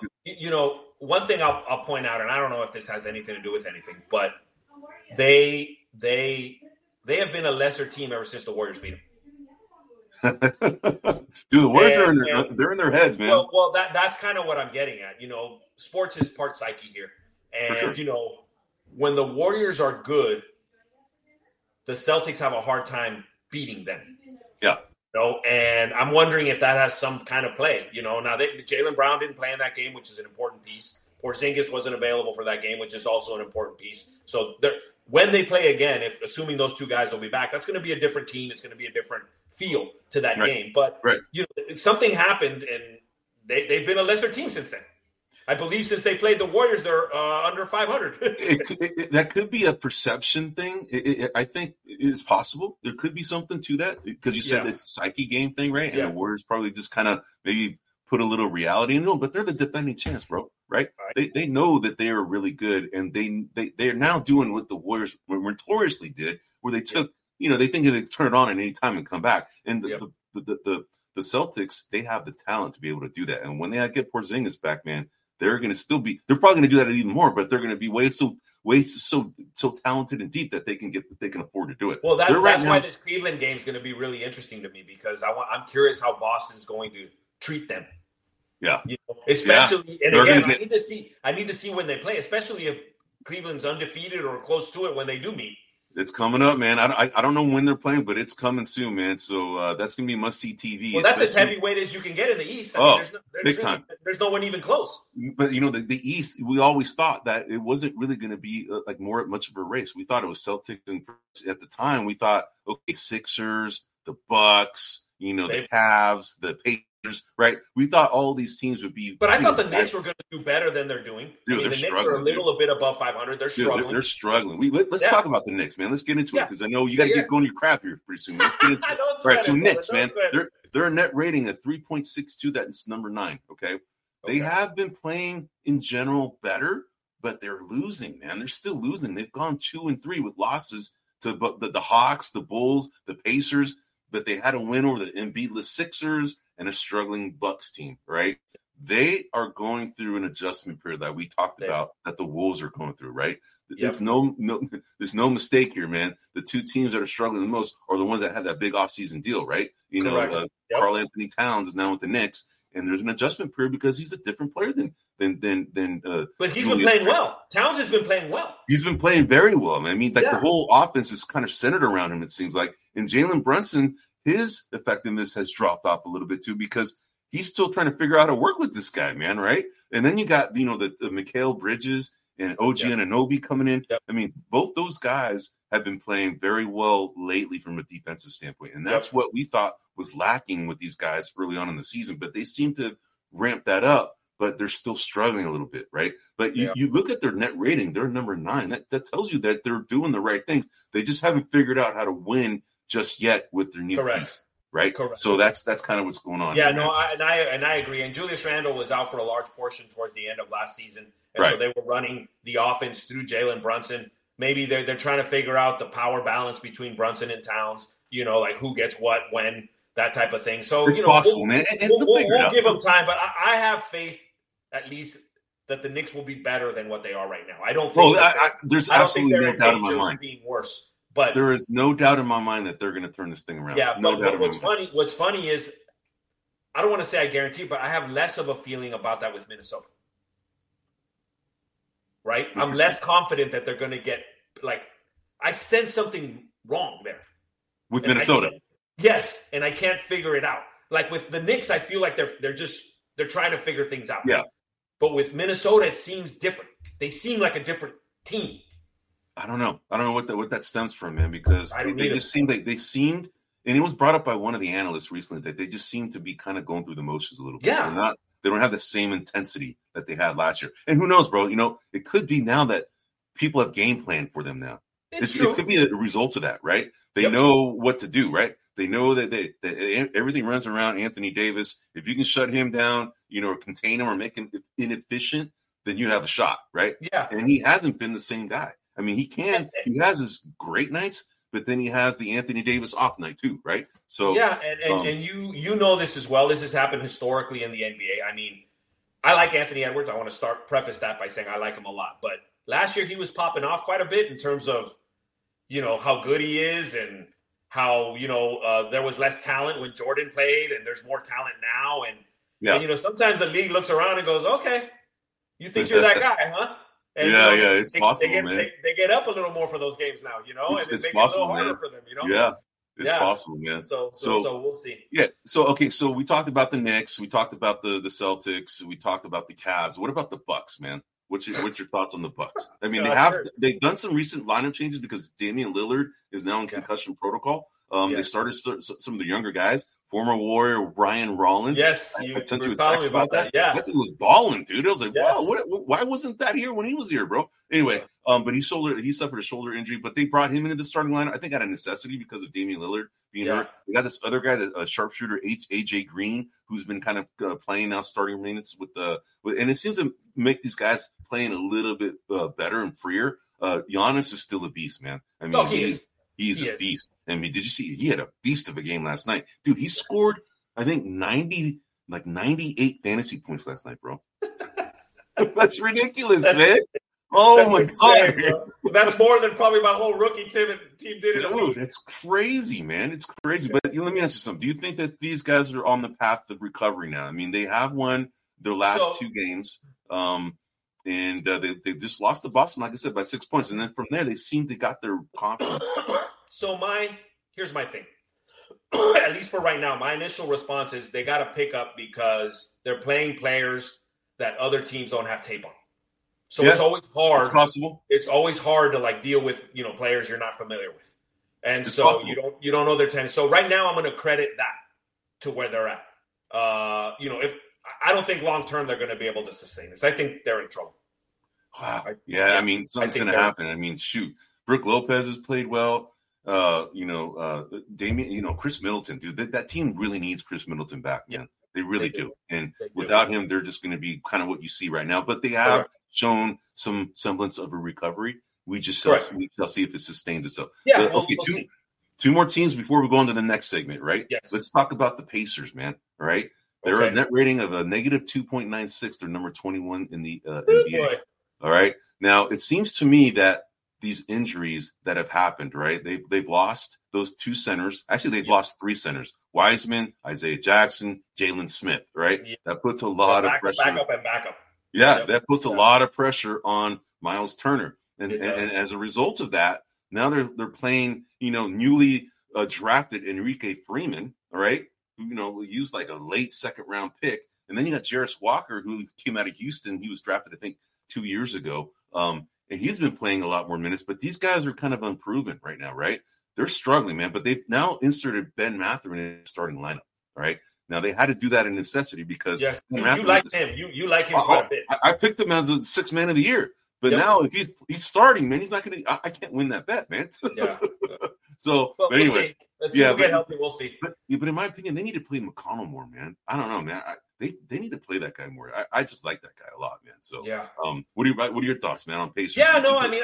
one thing I'll point out, and I don't know if this has anything to do with anything, but they have been a lesser team ever since the Warriors beat them. Dude, the Warriors they're in their heads, man. Well, that's kind of what I'm getting at. Sports is part psyche here. And, sure. When the Warriors are good, the Celtics have a hard time beating them. Yeah. And I'm wondering if that has some kind of play. Now Jaylen Brown didn't play in that game, which is an important piece. Porzingis wasn't available for that game, which is also an important piece. So when they play again, assuming those 2 guys will be back, that's going to be a different team. It's going to be a different feel to that game. But something happened, and they've been a lesser team since then. I believe since they played the Warriors, they're under 500. That could be a perception thing. I think it's possible. There could be something to that because you said it's a psyche game thing, right? And the Warriors probably just kind of maybe put a little reality in it. But they're the defending champs, bro, right? They know that they are really good, and they're now doing what the Warriors notoriously did, where they took, they think they could turn it on at any time and come back. And the Celtics, they have the talent to be able to do that. And when they get Porzingis back, man, they're going to still be. They're probably going to do that even more, but they're going to be way so talented and deep that they can afford to do it. Well, that's why this Cleveland game is going to be really interesting to me because I'm curious how Boston's going to treat them. Yeah, especially and again, I need to see when they play, especially if Cleveland's undefeated or close to it when they do meet. It's coming up, man. I don't know when they're playing, but it's coming soon, man. So that's gonna be must-see TV. Well, that's as heavyweight as you can get in the East. Big time. There's no one even close. But the East, we always thought that it wasn't really going to be much of a race. We thought it was Celtics, and at the time we thought, okay, Sixers, the Bucks, the Cavs, the Pacers. Right, we thought all these teams would be, but I thought the Knicks were going to do better than they're doing. Dude, the Knicks are a little bit above 500. They're struggling. They're struggling. Let's talk about the Knicks, man. Let's get into it because I know you got to get going your crap here pretty soon. Let's get into it. All right, so Knicks, man, they're a net rating of 3.62. That's number 9. Okay, they have been playing in general better, but they're losing, man. They're still losing. They've gone 2-3 with losses to the Hawks, the Bulls, the Pacers. But they had a win over the Embiidless Sixers and a struggling Bucks team, right? they are going through an adjustment period that we talked about that the Wolves are going through, right? Yep. There's no mistake here, man. The two teams that are struggling the most are the ones that had that big offseason deal, right? Karl Anthony Towns is now with the Knicks, and there's an adjustment period because he's a different player than. But he's been playing well. Towns has been playing well. He's been playing very well, man. I mean, the whole offense is kind of centered around him, it seems like. And Jalen Brunson, his effectiveness has dropped off a little bit too because he's still trying to figure out how to work with this guy, man, right? And then you got, the Mikal Bridges and OG Anunoby coming in. Yep. I mean, both those guys have been playing very well lately from a defensive standpoint. And that's what we thought was lacking with these guys early on in the season. But they seem to ramp that up. But they're still struggling a little bit, right? But you look at their net rating, they're number 9. That tells you that they're doing the right thing. They just haven't figured out how to win just yet with their new piece, right? Correct. So that's kind of what's going on. Yeah, I agree. And Julius Randle was out for a large portion towards the end of last season. And so they were running the offense through Jalen Brunson. Maybe they're trying to figure out the power balance between Brunson and Towns, like who gets what, when, that type of thing. So, it's possible, man. We'll give them time, but I have faith at least that the Knicks will be better than what they are right now. I don't think there's absolutely no doubt in my mind being worse. But there is no doubt in my mind that they're going to turn this thing around. Yeah, but what's funny is I don't want to say I guarantee, but I have less of a feeling about that with Minnesota. Right? I'm less confident that they're going to get I sense something wrong there with Minnesota. Yes, and I can't figure it out. Like with the Knicks, I feel like they're trying to figure things out. Yeah. But with Minnesota, it seems different. They seem like a different team. I don't know what that stems from, man, because they just seemed and it was brought up by one of the analysts recently that they just seem to be kind of going through the motions a little bit. Yeah. They don't have the same intensity that they had last year. And who knows, bro? It could be now that people have game plan for them now. It could be a result of that, right? They know what to do, right? They know that everything runs around Anthony Davis. If you can shut him down, or contain him or make him inefficient, then you have a shot, right? Yeah. And he hasn't been the same guy. I mean, he has his great nights, but then he has the Anthony Davis off night too, right? So and you know this as well. This has happened historically in the NBA. I mean, I like Anthony Edwards. I want to preface that by saying I like him a lot. But last year he was popping off quite a bit in terms of, how good he is and how, there was less talent when Jordan played and there's more talent now. And sometimes the league looks around and goes, okay, you think you're that guy, huh? And, it's possible, man. They get up a little more for those games now, and it's make possible, it a little harder man. for them, Yeah, it's possible, man. So we'll see. Yeah. So we talked about the Knicks, we talked about the Celtics, we talked about the Cavs. What about the Bucks, man? What's your thoughts on the Bucks? I mean, they've done some recent lineup changes because Damian Lillard is now in concussion protocol. They started some of the younger guys. Former Warrior Ryan Rollins. Yes, I you sent you a telling text me about that. Yeah, that dude was balling, dude. I was like, wow, why wasn't that here when he was here, bro? Anyway, but he suffered a shoulder injury, but they brought him into the starting lineup. I think out of necessity because of Damian Lillard being hurt. They got this other guy, the sharpshooter AJ Green, who's been kind of playing now starting minutes and it seems to make these guys playing a little bit better and freer. Giannis is still a beast, man. I mean, he's a beast. I mean, did you see? He had a beast of a game last night, dude. He scored, I think, 98 fantasy points last night, bro. That's ridiculous, man. Oh my god, bro. That's more than probably my whole rookie team did. Dude, it's crazy, man. It's crazy. But let me ask you something. Do you think that these guys are on the path of recovery now? I mean, they have won their last 2 games, and they just lost to Boston, like I said, by 6 points, and then from there they seem to got their confidence. So here's my thing. At least for right now, my initial response is they got to pick up because they're playing players that other teams don't have tape on. So it's always hard. It's possible. It's always hard to deal with players you're not familiar with, and it's so possible. you don't know their tennis. So right now, I'm going to credit that to where they're at. If I don't think long term they're going to be able to sustain this. I think they're in trouble. Wow. I mean, something's going to happen. I mean, shoot, Brook Lopez has played well. Damian, Chris Middleton, dude, that team really needs Chris Middleton back, man. They really do. And without him, they're just going to be kind of what you see right now. But they have shown some semblance of a recovery. We shall see if it sustains itself. Yeah. Okay, two more teams before we go on to the next segment, right? Yes. Let's talk about the Pacers, man. All right. They're Okay. a net rating of a negative 2.96. They're number 21 in the Good NBA. boy. All right. Now, it seems to me that these injuries that have happened, right? They've lost those two centers. Actually, they've lost three centers: Wiseman, Isaiah Jackson, Jalen Smith. Right? Yeah. That puts a lot of pressure. Backup. Yeah, that puts a lot of pressure on Miles Turner, and It does. as a result of that, now they're playing newly drafted Enrique Freeman. All right, who used like a late second round pick, and then you got Jarris Walker, who came out of Houston. He was drafted, I think, 2 years ago. And he's been playing a lot more minutes, but these guys are kind of unproven right now, right? They're struggling, man, but they've now inserted Ben Mathurin in the starting lineup, right? Now, they had to do that in necessity because yes, you like him. You like him quite a bit. I picked him as a sixth man of the year, but now if he's starting, man, he's not going to – I can't win that bet, man. Yeah. So, but anyway. We'll see. As people get healthy, we'll see. But in my opinion, they need to play McConnell more, man. I don't know, man. They need to play that guy more. I just like that guy a lot, man. So, what are your thoughts, man, on Pacers? Yeah, no, I mean,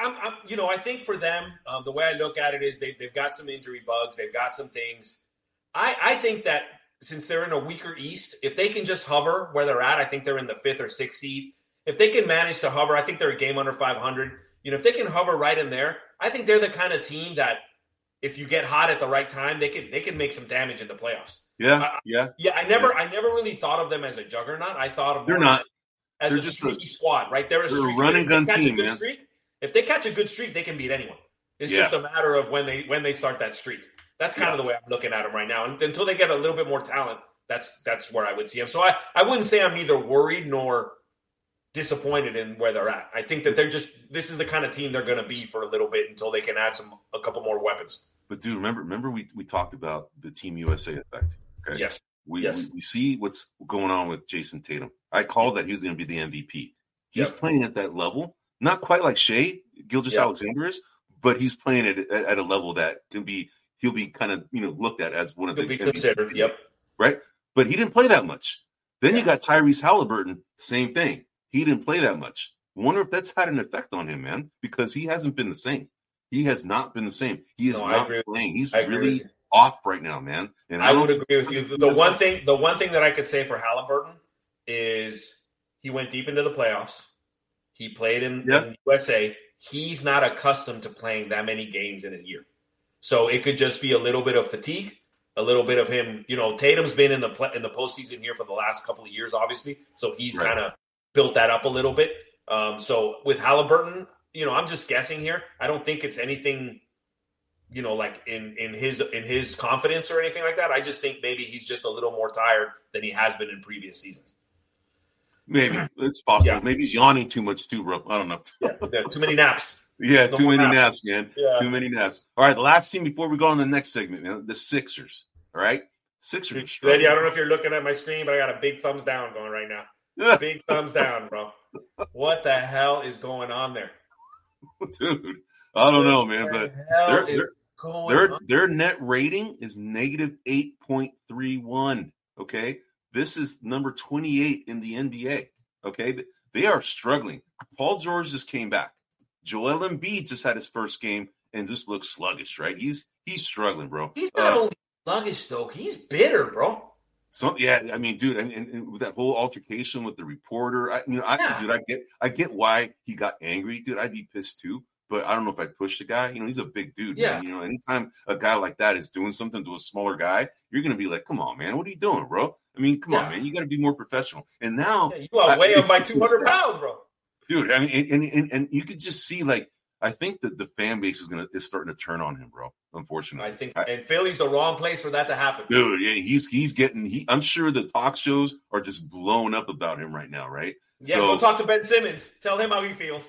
I think for them, the way I look at it is they've got some injury bugs, they've got some things. I think that since they're in a weaker East, if they can just hover where they're at, I think they're in the 5th or 6th seed. If they can manage to hover, I think they're a game under 500. If they can hover right in there, I think they're the kind of team that if you get hot at the right time, they can make some damage in the playoffs. Yeah. I never really thought of them as a juggernaut. I thought of them as a streaky squad, right? They're a running gun team, man. If they catch a good streak, they can beat anyone. It's just a matter of when they start that streak. That's kind of the way I'm looking at them right now. And until they get a little bit more talent, that's where I would see them. So I wouldn't say I'm neither worried nor disappointed in where they're at. I think that this is the kind of team they're going to be for a little bit until they can add a couple more weapons. But dude, remember we talked about the Team USA effect. Okay? Yes. We see what's going on with Jason Tatum. I called that he was going to be the MVP. He's playing at that level, not quite like Shai Gilgeous-Alexander is, but he's playing at a level that he'll be kind of looked at as one of the considered. Yep. Right, but he didn't play that much. Then you got Tyrese Halliburton, same thing. He didn't play that much. Wonder if that's had an effect on him, man, because he hasn't been the same. He has not been the same. He is not playing. He's really off right now, man. And I would agree with you. The one thing that I could say for Halliburton is he went deep into the playoffs. He played in USA. He's not accustomed to playing that many games in a year. So it could just be a little bit of fatigue, a little bit of him. Tatum's been in the postseason here for the last couple of years, obviously. So he's kind of built that up a little bit. So with Halliburton, I'm just guessing here. I don't think it's anything, like in his confidence or anything like that. I just think maybe he's just a little more tired than he has been in previous seasons. Maybe it's possible. Yeah. Maybe he's yawning too much too, bro. I don't know. Too many naps. Yeah, too many naps, man. Yeah. Too many naps. All right, the last team before we go on to the next segment, man. The Sixers. All right, Sixers. Ready? I don't know if you're looking at my screen, but I got a big thumbs down going right now. Big thumbs down, bro. What the hell is going on there? Dude, I don't know, man, but their net rating is negative 8.31. Okay, this is number 28 in the NBA. Okay, they are struggling. Paul George just came back. Joel Embiid just had his first game and just looks sluggish, right? He's struggling, bro. He's not only sluggish though; he's bitter, bro. So I mean, dude, and with that whole altercation with the reporter, I get why he got angry, dude. I'd be pissed too, but I don't know if I'd push the guy. He's a big dude, man. Anytime a guy like that is doing something to a smaller guy, you're gonna be like, come on, man, what are you doing, bro? I mean, come on, man, you got to be more professional. And now you are way up by 200 pounds, bro. Dude, I mean, and you could just see, like, I think that the fan base is starting to turn on him, bro. Unfortunately, I think, and Philly's the wrong place for that to happen, dude. Yeah, he's getting. I'm sure the talk shows are just blowing up about him right now, right? Yeah, go talk to Ben Simmons. Tell him how he feels.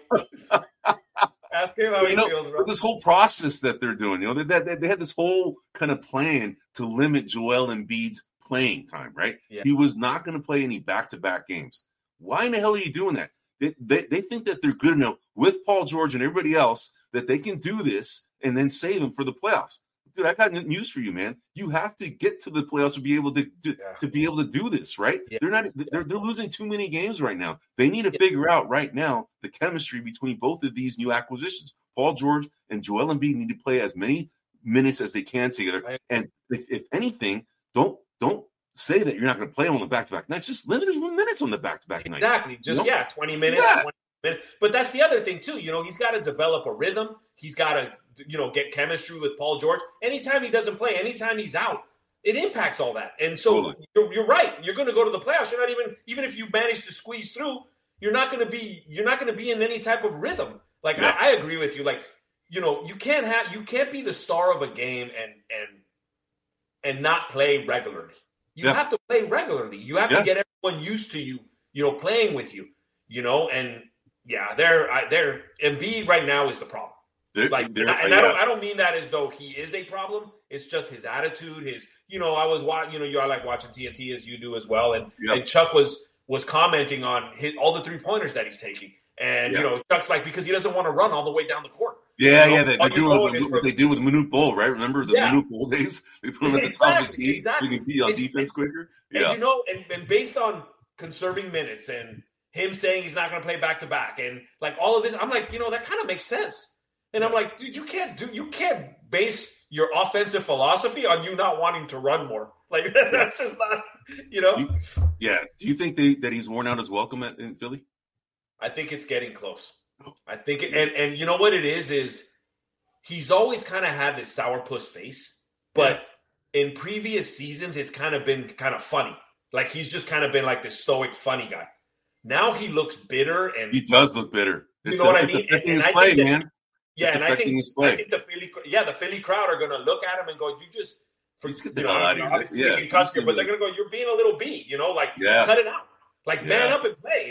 Ask him how he feels, bro. This whole process that they're doing, they had this whole kind of plan to limit Joel Embiid's playing time, right? Yeah. He was not going to play any back-to-back games. Why in the hell are you doing that? They think that they're good enough with Paul George and everybody else that they can do this and then save them for the playoffs. Dude, I got news for you, man. You have to get to the playoffs to be able to be able to do this, right? Yeah. They're losing too many games right now. They need to figure out right now the chemistry between both of these new acquisitions. Paul George and Joel Embiid need to play as many minutes as they can together. Right. And if anything, don't say that you're not going to play him on the back-to-back nights. Just limit his minutes on the back-to-back nights. Exactly. Just, 20 minutes, Yeah. 20 minutes. But that's the other thing, too. He's got to develop a rhythm. He's got to, get chemistry with Paul George. Anytime he doesn't play, anytime he's out, it impacts all that. And so you're right. You're going to go to the playoffs. You're not even if you manage to squeeze through, you're not going to be in any type of rhythm. Like, I agree with you. Like, you can't be the star of a game and not play regularly. You have to play regularly. You have to get everyone used to you, playing with you, and Embiid right now is the problem. I don't mean that as though he is a problem. It's just his attitude. I was watching. I like watching TNT as you do as well. And Chuck was commenting on all the 3-pointers that he's taking. And Chuck's like, because he doesn't want to run all the way down the court. They're doing what they do with Manute Bol, right? Remember the Manute Bol days? They put him at the top of the key so you can key on defense quicker. Yeah, and based on conserving minutes and him saying he's not going to play back to back and like all of this, I'm like, that kind of makes sense. And I'm like, dude, you can't base your offensive philosophy on you not wanting to run more. Like that's just not, Yeah. Do you think that he's worn out his welcome in Philly? I think it's getting close. I think and you know what it is he's always kind of had this sourpuss face, but in previous seasons it's kind of been kind of funny. Like he's just kind of been like this stoic, funny guy. Now he looks bitter, and he does look bitter. You know what I mean? And I think man. Yeah, and I think the Philly crowd are going to look at him and go, "You just get the hell out of here." But they're going to go, "You're being a little B," cut it out, man up and play,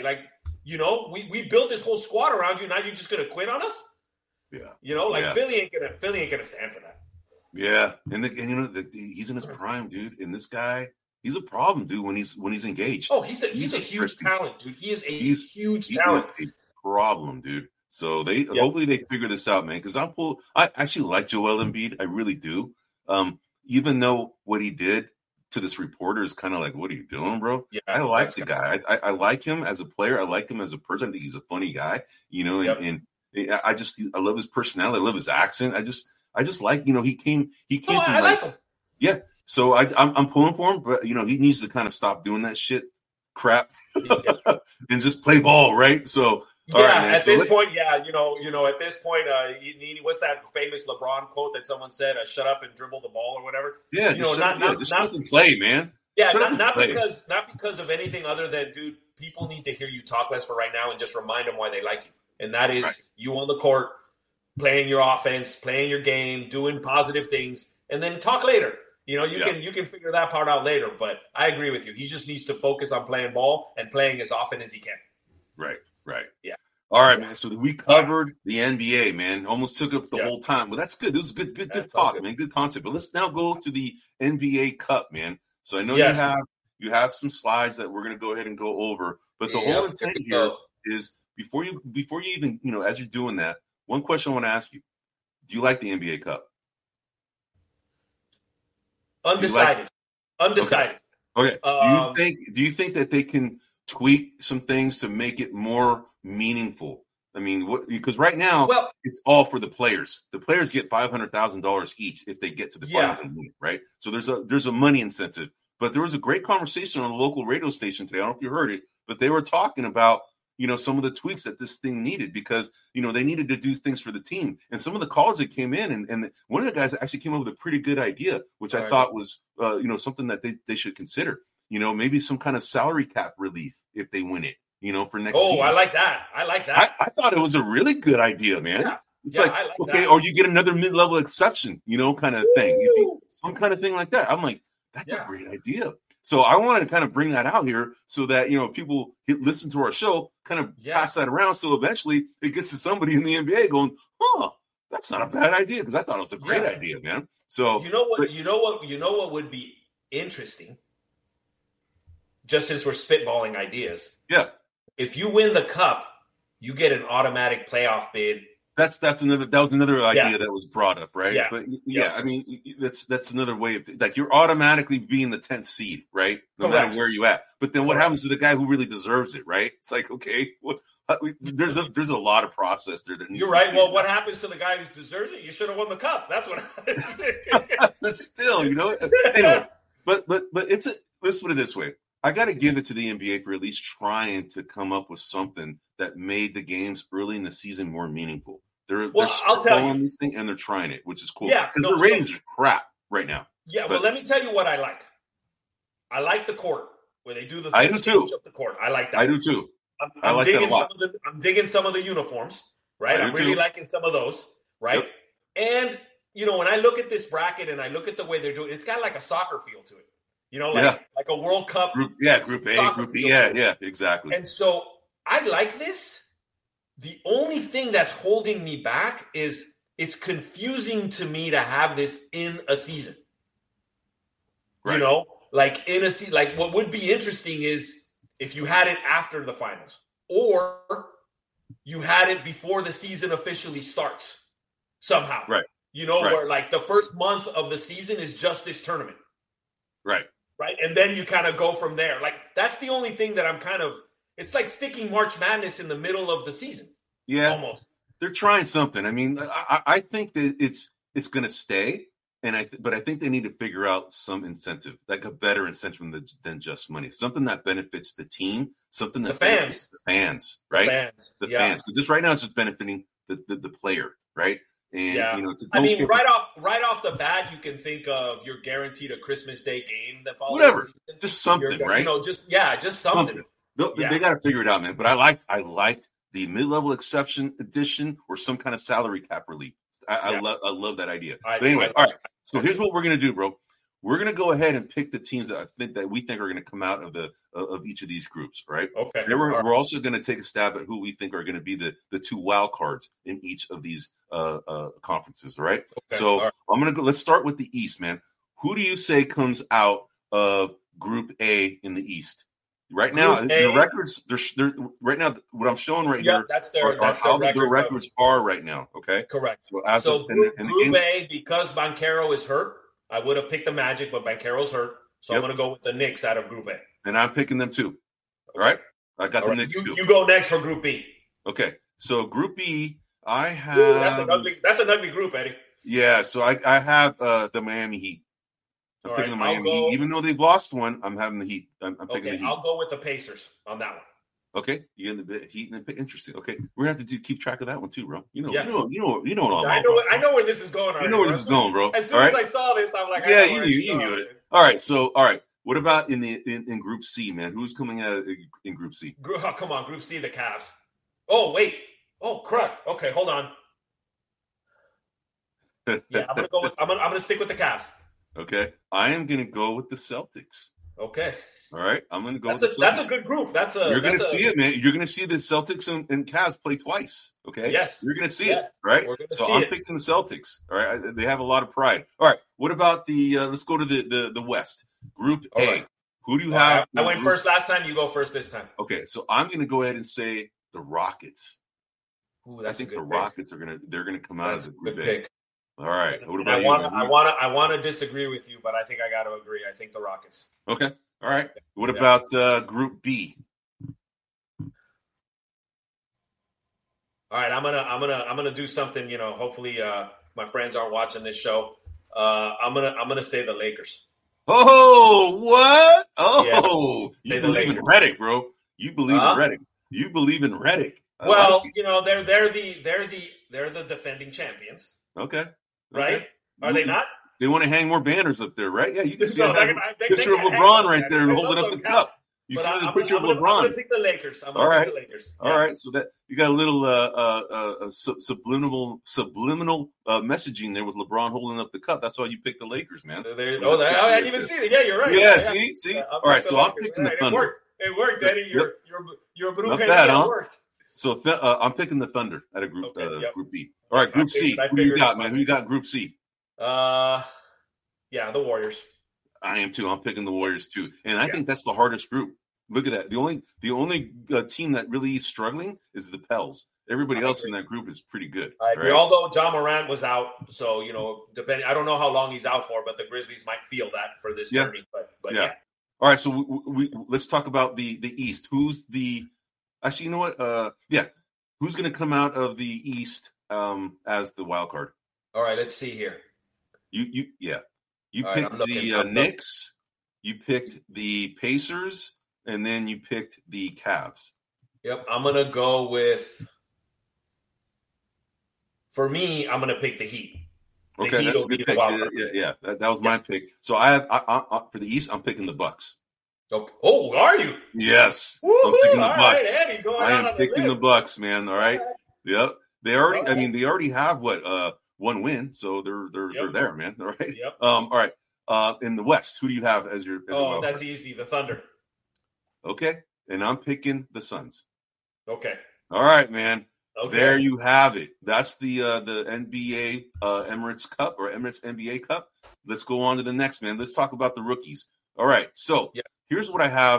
we built this whole squad around you. Now you're just going to quit on us? Yeah, Philly ain't gonna stand for that. Yeah, and he's in his prime, dude. And this guy, he's a problem, dude. When he's engaged. Oh, he's a huge talent, dude. He is a huge talent. He is a problem, dude. So hopefully they figure this out, man. Because I actually like Joel Embiid. I really do. Even though what he did to this reporter is kind of like, what are you doing, bro? Yeah, I like the guy. I like him as a player. I like him as a person. I think he's a funny guy, and I love his personality. I love his accent. I just like, he came. I like him. Yeah. So I'm pulling for him, but he needs to kind of stop doing that shit crap and just play ball, right? So. Yeah, right, at this point, at this point, what's that famous LeBron quote that someone said? "Shut up and dribble the ball" or whatever. Yeah, not play, man. Yeah, not because of anything other than, dude, people need to hear you talk less for right now and just remind them why they like you, and that is you on the court, playing your offense, playing your game, doing positive things, and then talk later. You can figure that part out later. But I agree with you. He just needs to focus on playing ball and playing as often as he can. Right. Yeah. All right, man. So we covered the NBA, man. Almost took up the whole time. Well, that's good. This was good talk, man. Good concept. But let's now go to the NBA Cup, man. So I know you have some slides that we're going to go ahead and go over. But the whole intent here is before you even, as you're doing that, one question I want to ask you. Do you like the NBA Cup? Undecided. Okay. Do you think that they can tweak some things to make it more meaningful? I mean, because right now it's all for the players. The players get $500,000 each if they get to the finals and win, right? So there's a money incentive. But there was a great conversation on a local radio station today. I don't know if you heard it, but they were talking about some of the tweaks that this thing needed because they needed to do things for the team. And some of the callers that came in, and one of the guys actually came up with a pretty good idea, which I thought was something that they should consider. Maybe some kind of salary cap relief if they win it, for next season. Oh, I like that. I thought it was a really good idea, man. Yeah. It's okay, or you get another mid-level exception, kind of thing. Some kind of thing like that. I'm like, that's a great idea. So I wanted to kind of bring that out here so that, people listen to our show, kind of pass that around. So eventually it gets to somebody in the NBA going, that's not a bad idea. Because I thought it was a great idea, man. So you know what would be interesting? Just since we're spitballing ideas. Yeah. If you win the cup, you get an automatic playoff bid. That was another idea that was brought up, right? Yeah. But I mean, that's another way of you're automatically being the 10th seed, right? No matter where you at. But then what happens to the guy who really deserves it, right? It's like, okay, there's a lot of process there that needs You're right. Well, what happens to the guy who deserves it? You should have won the cup. That's what happens. But still, anyway. But let's put it this way. I got to give it to the NBA for at least trying to come up with something that made the games early in the season more meaningful. They're I'll tell you this thing and they're trying it, which is cool. Yeah, because the ratings are crap right now. Yeah, but let me tell you what I like. I like the court where they do the. I do too. The court. I like that. I do too. I like that a lot. I'm digging some of the uniforms. Right, I'm really liking some of those. Right, and when I look at this bracket and I look at the way they're doing, it's got like a soccer feel to it. Like a World Cup. Group A, Group B. Yeah, exactly. And so I like this. The only thing that's holding me back is it's confusing to me to have this in a season. Right. Like in a season. Like what would be interesting is if you had it after the finals or you had it before the season officially starts somehow. Right. Where like the first month of the season is just this tournament. Right. Right. And then you kind of go from there. Like that's the only thing that I'm it's like sticking March Madness in the middle of the season. Yeah. Almost. They're trying something. I mean, I think that it's going to stay. But I think they need to figure out some incentive, like a better incentive than just money, something that benefits the team, something that benefits the fans, right? The fans, because this right now is just benefiting the player, right? And right off the bat, you can think of you're guaranteed a Christmas Day game that follows. Whatever, just something, right? Just something. They got to figure it out, man. But I liked the mid-level exception edition or some kind of salary cap relief. I love that idea. But anyway, all right. So here's what we're gonna do, bro. We're gonna go ahead and pick the teams that we think are gonna come out of each of these groups, right? Okay. And we're also gonna take a stab at who we think are gonna be the two wild cards in each of these conferences, all right? Okay. So I'm gonna go. Let's start with the East, man. Who do you say comes out of Group A in the East? Right now, the records. They're right now. What I'm showing right here are how the records are right now. Okay, correct. So Group A, because Banchero is hurt, I would have picked the Magic, but Banchero's hurt, so I'm going to go with the Knicks out of Group A. And I'm picking them too. All right, I got the Knicks too. You go next for Group B. Okay, so Group B, I have. Ooh, that's an ugly group, Eddie. Yeah, so I have the Miami Heat. I'm picking the Miami Heat. Even though they've lost one, I'm having the Heat. I'm picking the Heat. I'll go with the Pacers on that one. Okay, you in the Heat and the interesting. Okay, we're gonna have to keep track of that one too, bro. You know what I know where this is going. You know where this is going, bro. As soon as I saw this, I'm like, you knew it. All right. What about in Group C, man? Who's coming out in Group C? Come on, Group C, the Cavs. Oh wait. Oh crap. Okay, hold on. Yeah, I'm gonna stick with the Cavs. Okay, I am gonna go with the Celtics. Okay. All right, I'm going to go with the Celtics. That's a good group. You're going to see it, man. You're going to see the Celtics and Cavs play twice, okay? Yes. You're going to see it, right? So I'm picking the Celtics, all right? They have a lot of pride. All right, what about let's go to the West. Group A. Right. Who do you have? I went first last time. You go first this time. Okay, so I'm going to go ahead and say the Rockets. Ooh, I think the Rockets are going to come out as a Group A. Pick. All right. What about you? I want to disagree with you, but I think I got to agree. I think the Rockets. Okay. All right. What about Group B? All right, I'm gonna do something. Hopefully my friends aren't watching this show. I'm gonna say the Lakers. Oh, what? Oh, yeah, you believe in Redick, bro. You believe in Redick. You believe in Redick. Well, they're the defending champions. Okay. Right? Are they not? They want to hang more banners up there, right? Yeah, you can see a picture of LeBron right there holding up the cup. You see the picture of LeBron. I'm going to pick the Lakers. All right. So that you got a little subliminal messaging there with LeBron holding up the cup. That's why you picked the Lakers, man. I didn't even see it. Yeah, you're right. Yeah, see. All right, so I'm picking the Thunder. It worked, Eddie. You're a Bruce. It worked. So I'm picking the Thunder at a Group B. All right, Group C. Who you got, man? Who you got Group C? The Warriors. I am too. I'm picking the Warriors too, and I think that's the hardest group. Look at that. The only team that really is struggling is the Pels. Everybody else in that group is pretty good. I agree. Right? Although John Morant was out, so depending, I don't know how long he's out for, but the Grizzlies might feel that for this journey. But yeah. All right, so we let's talk about the East. Who's the? Actually, you know what? Who's going to come out of the East as the wild card? All right, let's see here. You picked the Knicks. you picked the Pacers, and then you picked the Cavs. Yep, I'm going to go with, for me, I'm going to pick the Heat. Okay, that's a good pick. Yeah. That was my pick. So I for the East, I'm picking the Bucks. Okay. Oh, are you? Yes, Woo-hoo! I'm picking the Bucks. Right, Eddie, I am picking the Bucks, man. All right. Yep. They already. I mean, they already have one win, so they're there, man. All right. Yep. All right. In the West, who do you have as your? That's easy. The Thunder. Okay, and I'm picking the Suns. Okay. All right, man. Okay. There you have it. That's the NBA Emirates Cup or Emirates NBA Cup. Let's go on to the next, man. Let's talk about the rookies. All right. So here's what I have.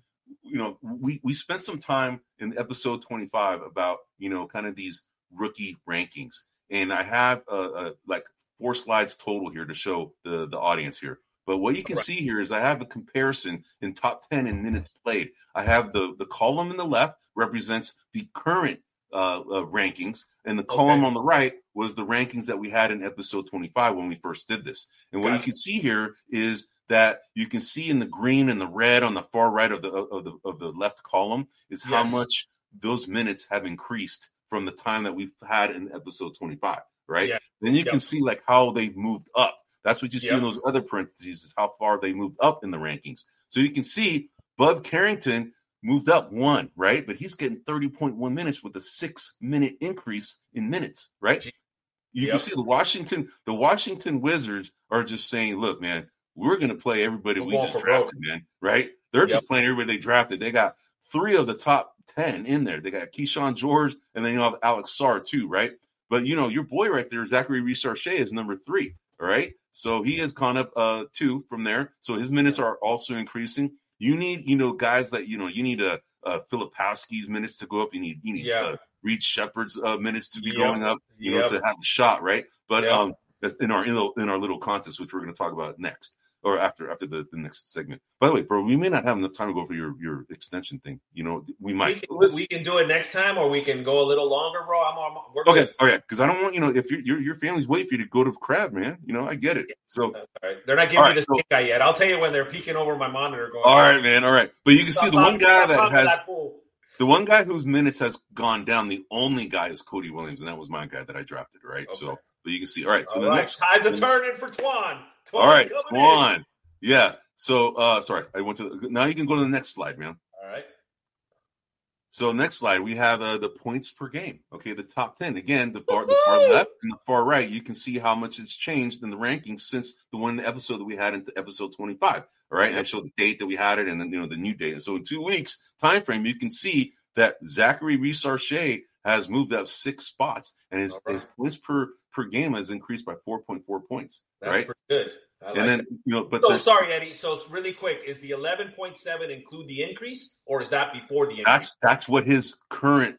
We spent some time in episode 25 about, kind of these rookie rankings. And I have like 4 slides total here to show the audience here. But what you can see here is I have a comparison in top 10 in minutes played. I have the column in the left represents the current rankings, and the column on the right was the rankings that we had in episode 25 when we first did this. And what you can see here is that you can see in the green and the red on the far right of the left column is how much those minutes have increased from the time that we've had in episode 25, right? Yeah. Then you can see like how they've moved up. That's what you see in those other parentheses, is how far they moved up in the rankings. So you can see Bub Carrington moved up 1, right? But he's getting 30.1 minutes with a 6-minute increase in minutes, right? You can see the Washington Wizards are just saying, look, man, we're going to play everybody we just drafted, man, right? They're just playing everybody they drafted. They got 3 of the top 10 in there. They got Keyshawn George, and then you have Alex Sarr too, right? But, your boy right there, Zachary Reese-Shea, is number 3, all right? So he has gone up 2 from there. So his minutes are also increasing. You need, guys that, you need Filipowski's minutes to go up. You need Reed Shepard's minutes to be going up, to have the shot, right? But that's in our little contest, which we're going to talk about next or after the next segment. By the way, bro, we may not have enough time to go for your extension thing. We might. We can do it next time, or we can go a little longer, bro. We're okay. Because I don't want if your family's waiting for you to go to crab, man. I get it. So all right. They're not giving me the stink eye yet. I'll tell you when they're peeking over my monitor. Going. All right, man. All right, but you can see the one guy that has the one guy whose minutes has gone down. The only guy is Cody Williams, and that was my guy that I drafted. Right. Okay. So, but you can see. All right. So next time to turn in for Twan. All right, Twan. Yeah. So, sorry, now you can go to the next slide, man. All right. So next slide, we have the points per game. Okay, the top 10. Again, the far left and the far right, you can see how much it's changed in the rankings since the episode that we had into episode 25. All right, and I showed the date that we had it and then, the new date. And so in 2 weeks time frame, you can see that Zachary Reese-Shea has moved up 6 spots, and his points per game has increased by 4.4 points. That's right? pretty good. Sorry, Eddie. So really quick, is the 11.7 include the increase, or is that before the increase? That's what his current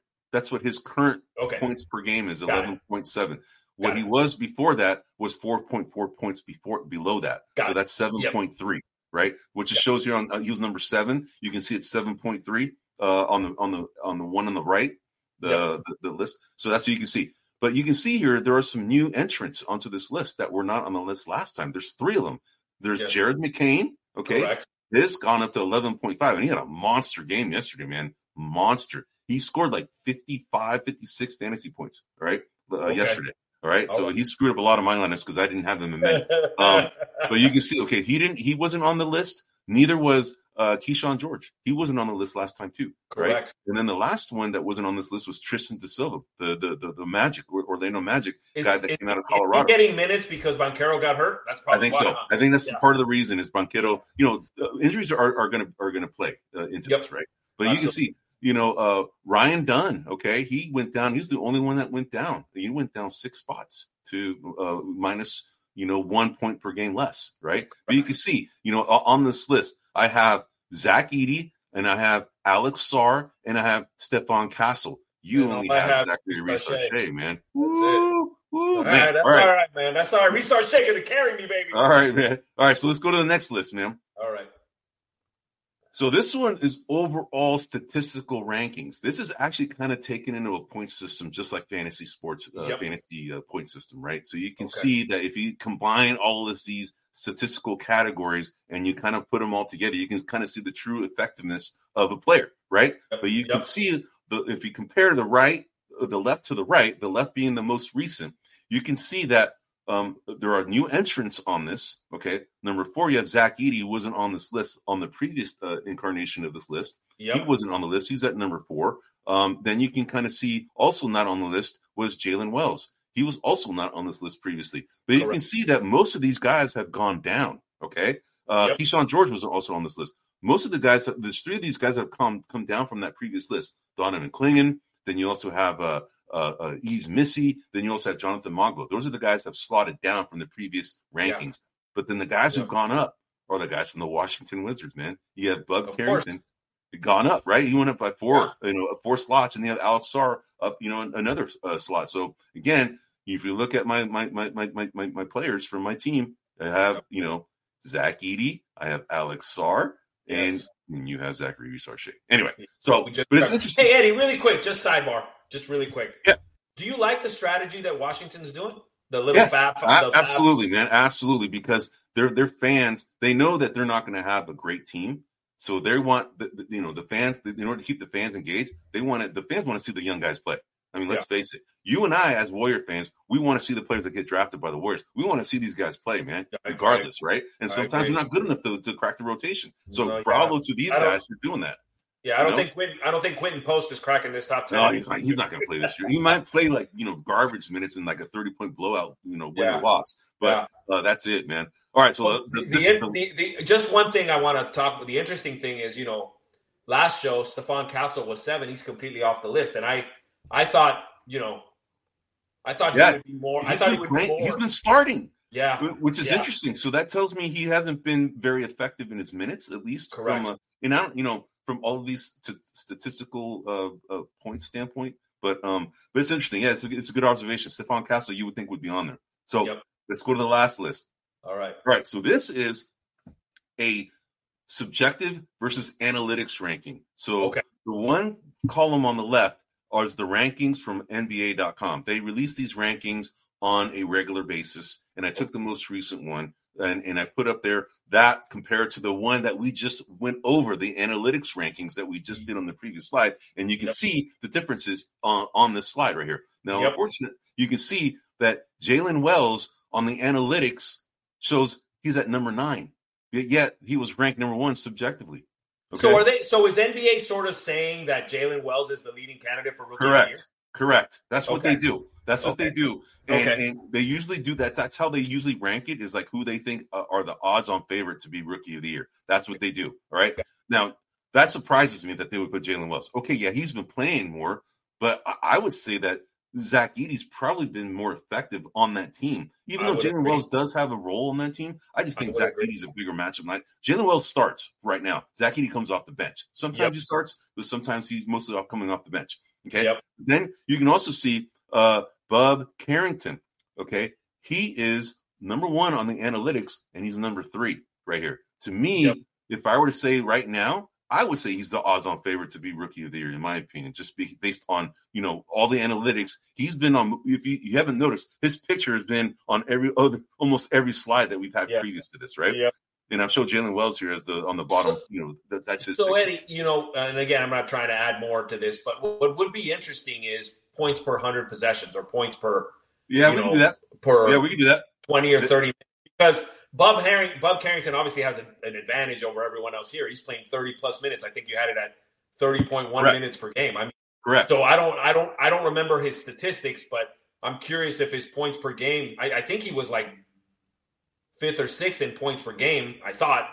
points per game is, 11.7. What he was before that was 4.4 points below that. So that's 7.3, right? Which it shows here on he was number 7. You can see it's 7.3 on the one on the right, the list. So that's what you can see. But you can see here there are some new entrants onto this list that were not on the list last time. There's 3 of them. There's Jared McCain. Okay. Correct. This gone up to 11.5. And he had a monster game yesterday, man. Monster. He scored like 55, 56 fantasy points, right? Yesterday. All right. So he screwed up a lot of my lineups because I didn't have them in many. But you can see, he wasn't on the list. Neither was Keyshawn George. He wasn't on the list last time too, right? And then the last one that wasn't on this list was Tristan Da Silva, the Magic, Orlando Magic guy that came out of Colorado. Is he getting minutes because Banchero got hurt? That's probably I think so. I think that's part of the reason is Banchero. Injuries are gonna play into this, right? But you can see, Ryan Dunn. Okay, he went down. He's the only one that went down. He went down 6 spots to minus 1 point per game less, right? But you can see, on this list, I have Zach Edey and I have Alex Sarr and I have Stephon Castle. You only have Zachary Reese-Shea, man. That's it. Woo, man. That's all right, man. That's all right. Reese-Shea gonna carry me, baby. All right, man. All right, so let's go to the next list, man. All right. So this one is overall statistical rankings. This is actually kind of taken into a point system, just like fantasy sports, fantasy point system, right? So you can see that if you combine all of these statistical categories and you kind of put them all together, you can kind of see the true effectiveness of a player, right? But you can see if you compare the left to the right, the left being the most recent, you can see that there are new entrants on this. Okay, number 4, you have Zach Edey, who wasn't on this list on the previous incarnation of this list. He wasn't on the list. He's at number 4. Then you can kind of see also not on the list was Jalen Wells. He was also not on this list previously. But you can see that most of these guys have gone down. Okay, Keyshawn George was also on this list. Most of the guys, there's 3 of these guys that have come down from that previous list. Donovan Clingan. Then you also have Yves Missy. Then you also have Jonathan Mongo. Those are the guys that have slotted down from the previous rankings. But then the guys who've gone up are the guys from the Washington Wizards, man. You have Bub Carrington gone up, right? He went up by 4, 4 slots, and you have Alex Sarr up, another slot. So again, if you look at my players from my team, I have Zach Edey, I have Alex Sarr, and you have Zachary Sarche. Anyway, but it's interesting. Hey Eddie, really quick, just sidebar, just really quick. Yeah. Do you like the strategy that Washington's doing? The little fab. Absolutely, man, absolutely, because they're fans. They know that they're not going to have a great team. So they want the fans, in order to keep the fans engaged, the fans want to see the young guys play. I mean, let's face it. You and I, as Warrior fans, we want to see the players that get drafted by the Warriors. We want to see these guys play, man, regardless, right? And sometimes they're not good enough to crack the rotation. So bravo to these guys for doing that. Yeah, I don't think Quentin Post is cracking this top 10. No, he's not going to play this year. He might play garbage minutes in like a 30-point blowout, win or loss. But that's it, man. All right, so just one thing I want to talk about. The interesting thing is, last show Stephon Castle was 7. He's completely off the list, and I thought he would be more. He's been starting, which is Yeah. interesting. So that tells me he hasn't been very effective in his minutes, at least Correct. from all of these statistical point standpoint. But it's interesting. Yeah, it's a good observation. Stephon Castle, you would think would be on there. So let's go to the last list. All right. So this is a subjective versus analytics ranking. So the one column on the left is the rankings from NBA.com. They release these rankings on a regular basis, and I took the most recent one and I put up there that compared to the one that we just went over, the analytics rankings that we just did on the previous slide, and you can see the differences on this slide right here. Now, unfortunately, you can see that Jalen Wells on the analytics shows he's at number 9, yet he was ranked number 1 subjectively. Okay? So is NBA sort of saying that Jalen Wells is the leading candidate for Rookie of the Year? Correct. That's what they do. That's what they do. And they usually do that. That's how they usually rank it, is like who they think are the odds-on favorite to be Rookie of the Year. That's what they do. All right. Now, that surprises me that they would put Jalen Wells. Okay, yeah, he's been playing more, but I would say that Zach Edey's probably been more effective on that team. Even though Jalen Wells does have a role on that team, I just think Zach Edey's a bigger matchup night. Jalen Wells starts right now. Zach Edey comes off the bench. Sometimes he starts, but sometimes he's mostly coming off the bench. Okay. Then you can also see Bub Carrington. Okay. He is number 1 on the analytics, and he's number 3 right here. To me, if I were to say right now, I would say he's the odds-on favorite to be Rookie of the Year, in my opinion, just based on, all the analytics. He's been on, if you haven't noticed, his picture has been on almost every slide that we've had previous to this, right? And I'm sure Jalen Wells here is on the bottom, that's his picture. Eddie, and again, I'm not trying to add more to this, but what would be interesting is points per 100 possessions or points per, we can do that. We can do that. 20 or 30, because Bub Carrington obviously has an advantage over everyone else here. He's playing 30-plus minutes. I think you had it at 30.1 minutes per game. I mean, correct. So I don't remember his statistics, but I'm curious if his points per game. I think he was like 5th or 6th in points per game, I thought,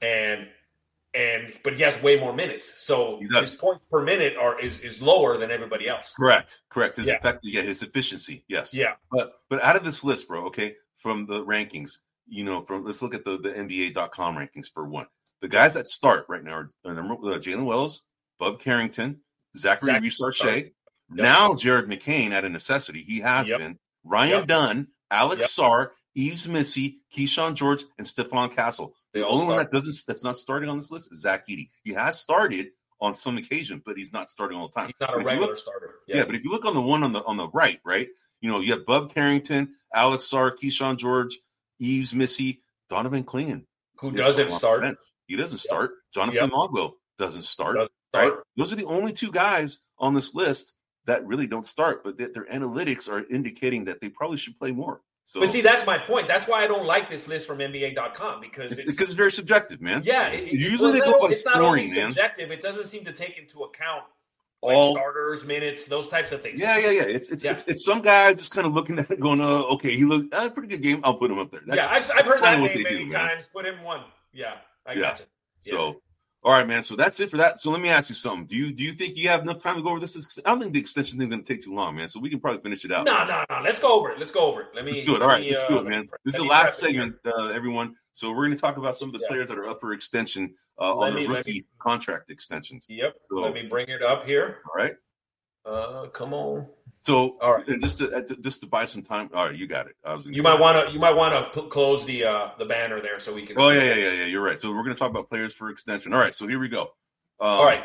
but he has way more minutes. So his points per minute is lower than everybody else. Correct. His his efficiency, yes. Yeah. But out of this list, bro, okay, from the rankings. Let's look at the NBA.com rankings for one. The guys that start right now are Jalen Wells, Bub Carrington, Zachary Sarche, now Jared McCain at a necessity. He has been. Ryan Dunn, Alex Sarr, Yves Missy, Keyshawn George, and Stephon Castle. The only one that's not starting on this list is Zach Edey. He has started on some occasion, but he's not starting all the time. He's not a regular starter. Yeah, but if you look on the one on the right, you have Bub Carrington, Alex Sarr, Keyshawn George, Yves Missy, Donovan Clingan. Who doesn't start. He doesn't start. Jonathan Mogul doesn't start. Right? Those are the only two guys on this list that really don't start, but their analytics are indicating that they probably should play more. So, but see, that's my point. That's why I don't like this list from NBA.com because it's very subjective, man. Yeah, usually they go by it's scoring, not only man. subjective. It doesn't seem to take into account all starters, minutes, those types of things. Yeah. It's some guy just kind of looking at it, going, okay, he looked pretty good game. I'll put him up there. I've heard that name many times. Put him one. Yeah, I got you. So. All right, man. So that's it for that. So let me ask you something. Do you think you have enough time to go over this? I don't think the extension thing's going to take too long, man. So we can probably finish it out. No. Let's go over it. Let's do it. All right, let's do it, man. This is the last segment, everyone. So we're going to talk about some of the players that are up for extension on the rookie contract extensions. Yep. So, let me bring it up here. All right. Come on. So, all right, just to buy some time. All right, you got it. You might want to close the banner there so we can. Oh yeah. You're right. So we're going to talk about players for extension. All right. So here we go. All right.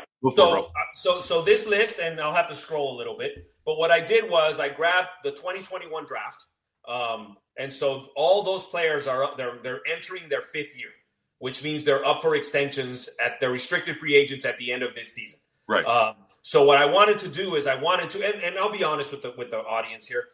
So this list, and I'll have to scroll a little bit. But what I did was I grabbed the 2021 draft, and so all those players are up. They're entering their fifth year, which means they're up for extensions at their restricted free agents at the end of this season. Right. So what I wanted to do is and I'll be honest with the audience here.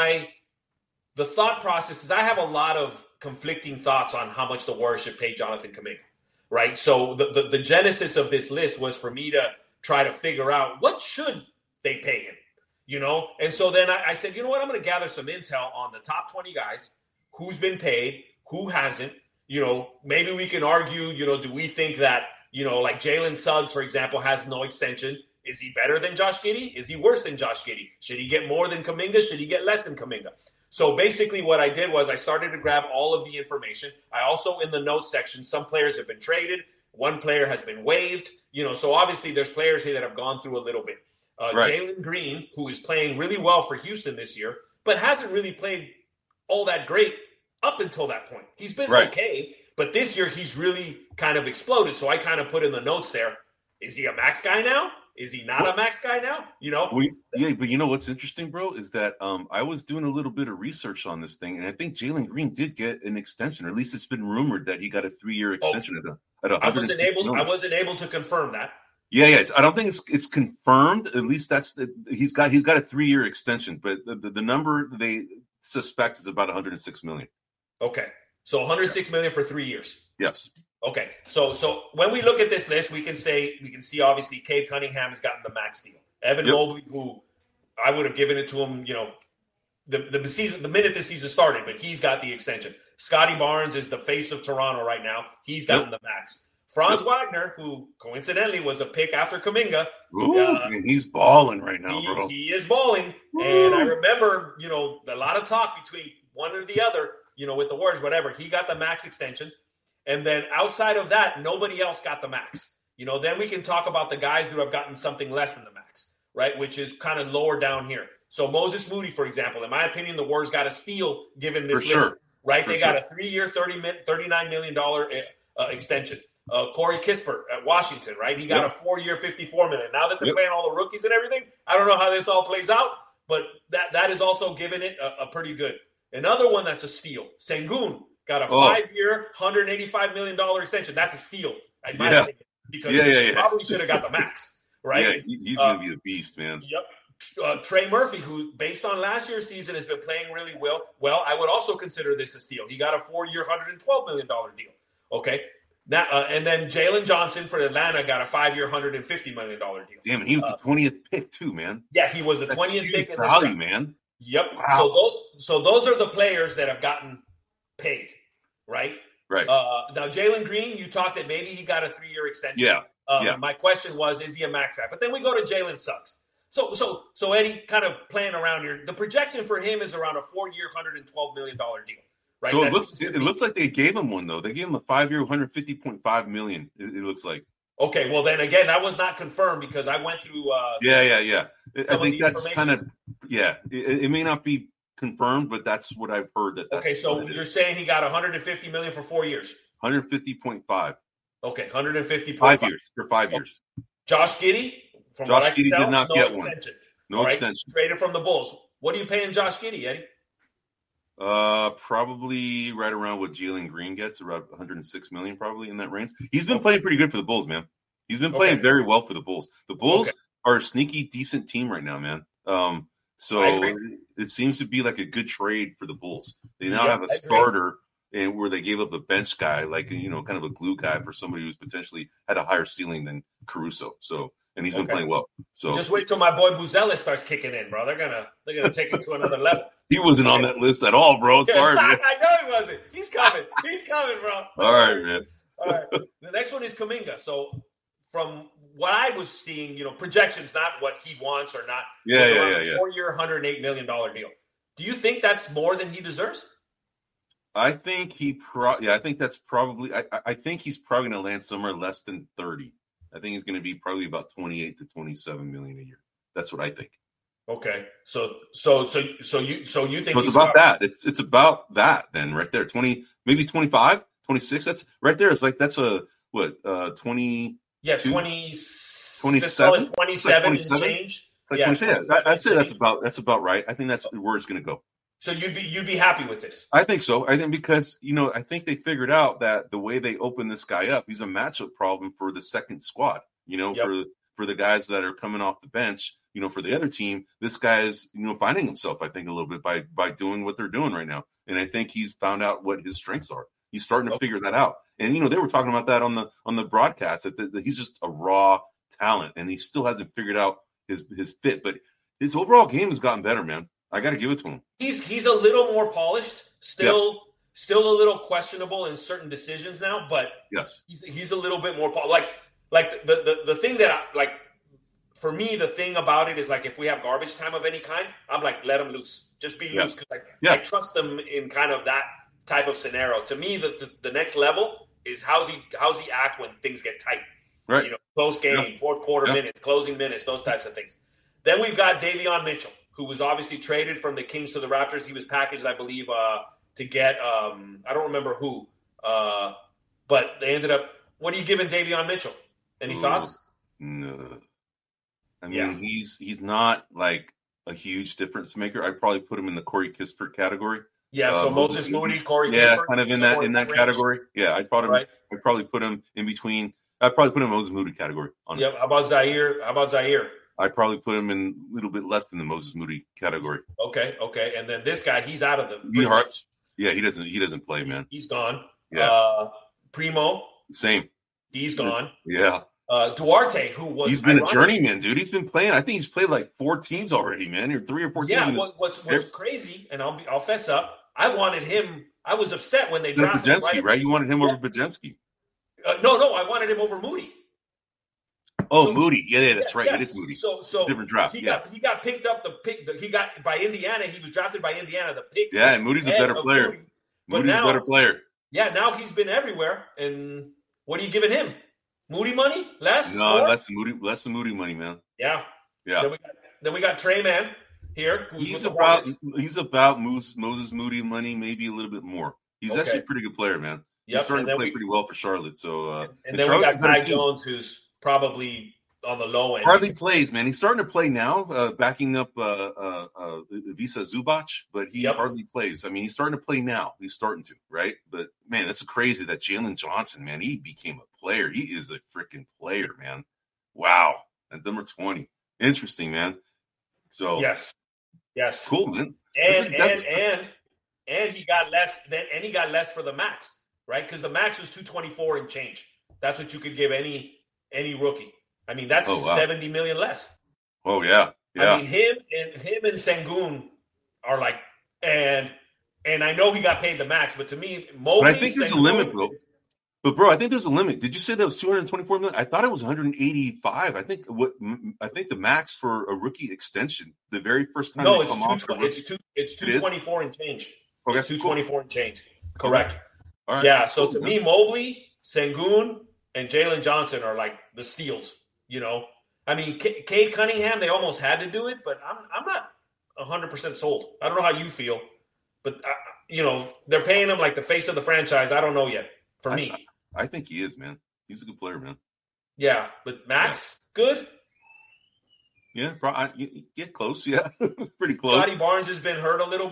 The thought process, because I have a lot of conflicting thoughts on how much the Warriors should pay Jonathan Kuminga, right? So the genesis of this list was for me to try to figure out what should they pay him, And so then I said, you know what? I'm going to gather some intel on the top 20 guys, who's been paid, who hasn't. Maybe we can argue, do we think that, like Jalen Suggs, for example, has no extension? Is he better than Josh Giddey? Is he worse than Josh Giddey? Should he get more than Kuminga? Should he get less than Kuminga? So basically what I did was I started to grab all of the information. I also, in the notes section, some players have been traded. One player has been waived. So obviously there's players here that have gone through a little bit. Right. Jalen Green, who is playing really well for Houston this year, but hasn't really played all that great up until that point. He's been okay, but this year he's really kind of exploded. So I kind of put in the notes there, is he a max guy now? Is he not a max guy now? But you know what's interesting, bro, is that I was doing a little bit of research on this thing, and I think Jalen Green did get an extension, or at least it's been rumored that he got a 3-year extension at $106 million. I wasn't able to confirm that. Yeah. I don't think it's confirmed. At least he's got a 3-year extension, but the number they suspect is about $106 million. Okay, so $106 million for 3 years. Yes. Okay, so when we look at this list, we can see obviously Cade Cunningham has gotten the max deal. Evan Mobley, who I would have given it to him, the minute the season started, but he's got the extension. Scotty Barnes is the face of Toronto right now. He's gotten the max. Franz Wagner, who coincidentally was a pick after Kuminga. Man, he's balling right now, bro. He is balling. And I remember, a lot of talk between one or the other, with the Warriors, whatever. He got the max extension. And then outside of that, nobody else got the max. Then we can talk about the guys who have gotten something less than the max, right? Which is kind of lower down here. So Moses Moody, for example, in my opinion, the Warriors got a steal given this list, right? They got a 3-year, $39 million extension. Corey Kispert at Washington, right? He got a 4-year, $54 million. Now that they're playing all the rookies and everything, I don't know how this all plays out, but that is also giving it a pretty good. Another one that's a steal, Sengun. Got a 5-year, $185 million extension. That's a steal, in my opinion, because he probably should have got the max, right? Yeah, he's going to be a beast, man. Yep. Trey Murphy, who, based on last year's season, has been playing really well. Well, I would also consider this a steal. He got a 4-year, $112 million deal. Okay. Now, and then Jalen Johnson for Atlanta got a 5-year, $150 million deal. Damn, he was the 20th pick, too, man. Yeah, he was the 20th pick in this value, man. Yep. Wow. So those are the players that have gotten paid. Right. Now, Jalen Green, you talked that maybe he got a 3-year extension. Yeah. My question was, is he a max guy? But then we go to Jalen Suggs. So Eddie, kind of playing around here. The projection for him is around a 4-year, $112 million deal. Right. So it looks like they gave him one though. They gave him a 5-year, $150.5 million. It looks like. Okay. Well, then again, that was not confirmed because I went through. I think that's kind of It may not be confirmed, but that's what I've heard. That's so you're saying he got $150 million for 4 years? 150.5. Okay, 150.5 5 years for 5 years. Josh Giddey, did not get extension. one. No extension. Traded from the Bulls. What are you paying Josh Giddey, Eddie? Probably right around what Jalen Green gets, around 106 million, probably in that range. He's been playing pretty good for the Bulls, man. He's been playing very well for the Bulls. The Bulls are a sneaky, decent team right now, man. So it seems to be like a good trade for the Bulls. They now have a starter, and where they gave up a bench guy, like kind of a glue guy for somebody who's potentially had a higher ceiling than Caruso. So. And he's been playing well. So just wait till my boy Buzelis starts kicking in, bro. They're gonna take it to another level. He wasn't on that list at all, bro. Sorry, man. I know he wasn't. He's coming, bro. All right, man. All right. The next one is Kuminga. So from what I was seeing, projections, not what he wants or not. Yeah. 4-year, $108 million deal. Do you think that's more than he deserves? I think I think that's probably. I think he's probably going to land somewhere less than 30. I think he's going to be probably about 28 to 27 million a year. That's what I think. Okay, so you think it's about that? It's about that then, right there. 20, maybe 25, 26. That's right there. It's like that's a what? 20. Yeah, 27. 27 and change. Like 27. That's it. That's about right. I think that's where it's going to go. So you'd be happy with this? I think so. I think because I think they figured out that the way they open this guy up, he's a matchup problem for the second squad. For the guys that are coming off the bench. For the other team, this guy is finding himself. I think a little bit by doing what they're doing right now, and I think he's found out what his strengths are. He's starting to figure that out. And they were talking about that on the broadcast that he's just a raw talent, and he still hasn't figured out his fit. But his overall game has gotten better, man. I got to give it to him. He's a little more polished, still a little questionable in certain decisions now, but yes, he's a little bit more like the thing that for me, the thing about it is like if we have garbage time of any kind, I'm like, let him loose, just be loose because I trust him in kind of that type of scenario. To me, the next level is how's he act when things get tight, right? Close game, fourth quarter minutes, closing minutes, those types of things. Then we've got Davion Mitchell, who was obviously traded from the Kings to the Raptors. He was packaged, I believe, to get I don't remember who, but they ended up. What are you giving Davion Mitchell? Any thoughts? No. I mean, he's not like a huge difference maker. I'd probably put him in the Corey Kispert category. Yeah, so Moses Moody, Corey Kispert. Yeah, kind of in that category. Yeah, I'd probably put him in between. I'd probably put him in Moses Moody category, honestly. Yeah, how about Zaire? I'd probably put him in a little bit less than the Moses Moody category. Okay. And then this guy, he's out of the. Yeah, he doesn't play, man. He's gone. Yeah. Primo. Same. He's gone. Yeah. Duarte, who was he's been a journeyman, dude. He's been playing. I think he's played like 4 teams already, man. Or 3 or 4 teams. Yeah. What's crazy, and I'll fess up. I wanted him. I was upset when they drafted Podziemski, right? You wanted him over Podziemski. No, I wanted him over Moody. Oh, so, Moody. Yeah, that's right. It is Moody. So different draft. He got picked up. He got by Indiana. He was drafted by Indiana. The pick. Yeah, and Moody's a better player. Moody's a better player. Yeah, now he's been everywhere. And what are you giving him? Moody money? Less? No, less than Moody money, man. Yeah. Yeah. Then we got Trey Mann here. He's about Moses Moody money, maybe a little bit more. He's actually a pretty good player, man. He's starting to play pretty well for Charlotte. So and then we got Ty Jones, who's probably on the low end. Hardly plays, man. He's starting to play now, backing up Visa Zubac, but he hardly plays. I mean, he's starting to play now. He's starting to, right? But, man, that's crazy that Jalen Johnson, man, he became a player. He is a freaking player, man. Wow. At number 20. Interesting, man. So Yes. Cool, man. And he got less he got less for the max, right? Because the max was 224 and change. That's what you could give any rookie. I mean, that's 70 million less. Oh yeah. I mean, him and Sengun are like, and I know he got paid the max, but to me, Mobley, but I think there's a limit, bro. But bro, I think there's a limit. Did you say that was 224 million? I thought it was 185. I think the max for a rookie extension, the very first time it's 224 and change. Okay, it's 224 and change. Correct. All right. Yeah. So to me, Mobley, Sengun, and Jalen Johnson are like the steals. I mean, Cade Cunningham, they almost had to do it, but I'm not 100% sold. I don't know how you feel, but they're paying him like the face of the franchise. I don't know yet. For me, I think he is, man. He's a good player, man. Yeah, but Max, good. Yeah, get close. Yeah, pretty close. Scotty Barnes has been hurt a little bit.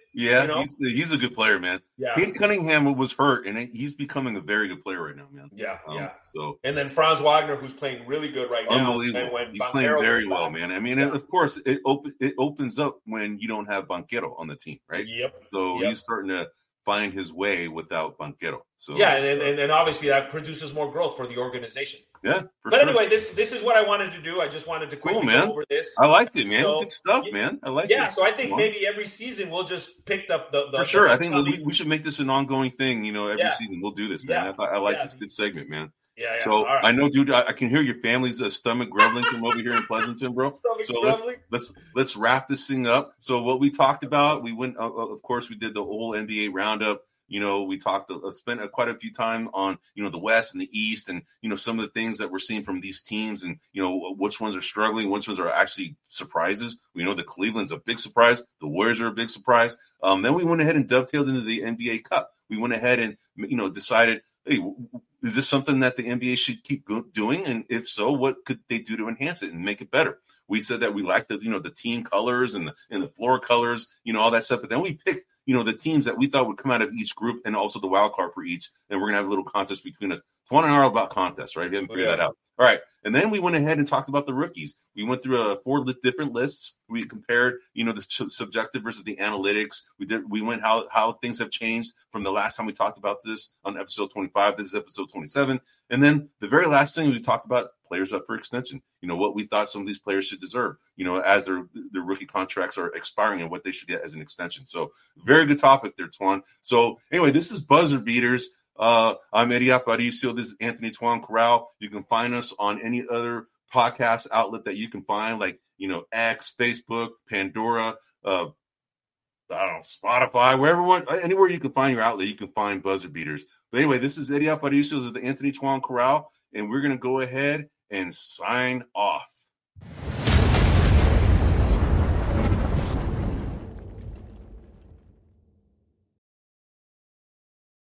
Yeah, You know? he's a good player, man. Yeah. Cade Cunningham was hurt, and he's becoming a very good player right now, man. Yeah. So and then Franz Wagner, who's playing really good right now. unbelievable. And when He's playing very well, back, man. I mean, of course, it opens up when you don't have Banchero on the team, right? Yep. So he's starting to find his way without Banchero. So and obviously that produces more growth for the organization. Yeah, but anyway, this is what I wanted to do. I just wanted to quickly go over this. I liked it, man. Good stuff, man. I like it. Yeah, so I think maybe every season we'll just pick the for sure. I think we should make this an ongoing thing. You know, every season we'll do this, man. I like this good segment, man. Yeah. So right. I know, dude. I can hear your family's stomach grumbling from over here in Pleasanton, bro. So let's wrap this thing up. So what we talked about, we went. Of course, we did the whole NBA roundup. You know, we spent quite a few time on, you know, the West and the East and, you know, some of the things that we're seeing from these teams and, you know, which ones are struggling, which ones are actually surprises. We know that Cleveland's a big surprise. The Warriors are a big surprise. Then we went ahead and dovetailed into the NBA Cup. We went ahead and, you know, decided, hey, is this something that the NBA should keep doing? And if so, what could they do to enhance it and make it better? We said that we liked the, you know, the team colors and the floor colors, you know, all that stuff. But then we picked, you know, the teams that we thought would come out of each group and also the wild card for each. And we're going to have a little contest between us. It's one hour about contests, right? We haven't figured that out. All right. And then we went ahead and talked about the rookies. We went through 4 different lists. We compared, you know, the subjective versus the analytics. We went how things have changed from the last time we talked about this on episode 25. This is episode 27. And then the very last thing we talked about players up for extension. You know, what we thought some of these players should deserve, you know, as their rookie contracts are expiring and what they should get as an extension. So very good topic there, Twan. So anyway, this is Buzzer Beaters. I'm Eddie Aparicio. This is Anthony Twan Corral. You can find us on any other podcast outlet that you can find, like, you know, X, Facebook, Pandora, I don't know, Spotify, anywhere you can find your outlet, you can find Buzzer Beaters. But anyway, this is Eddie Aparicio of the Anthony Twan Corral, and we're going to go ahead and sign off.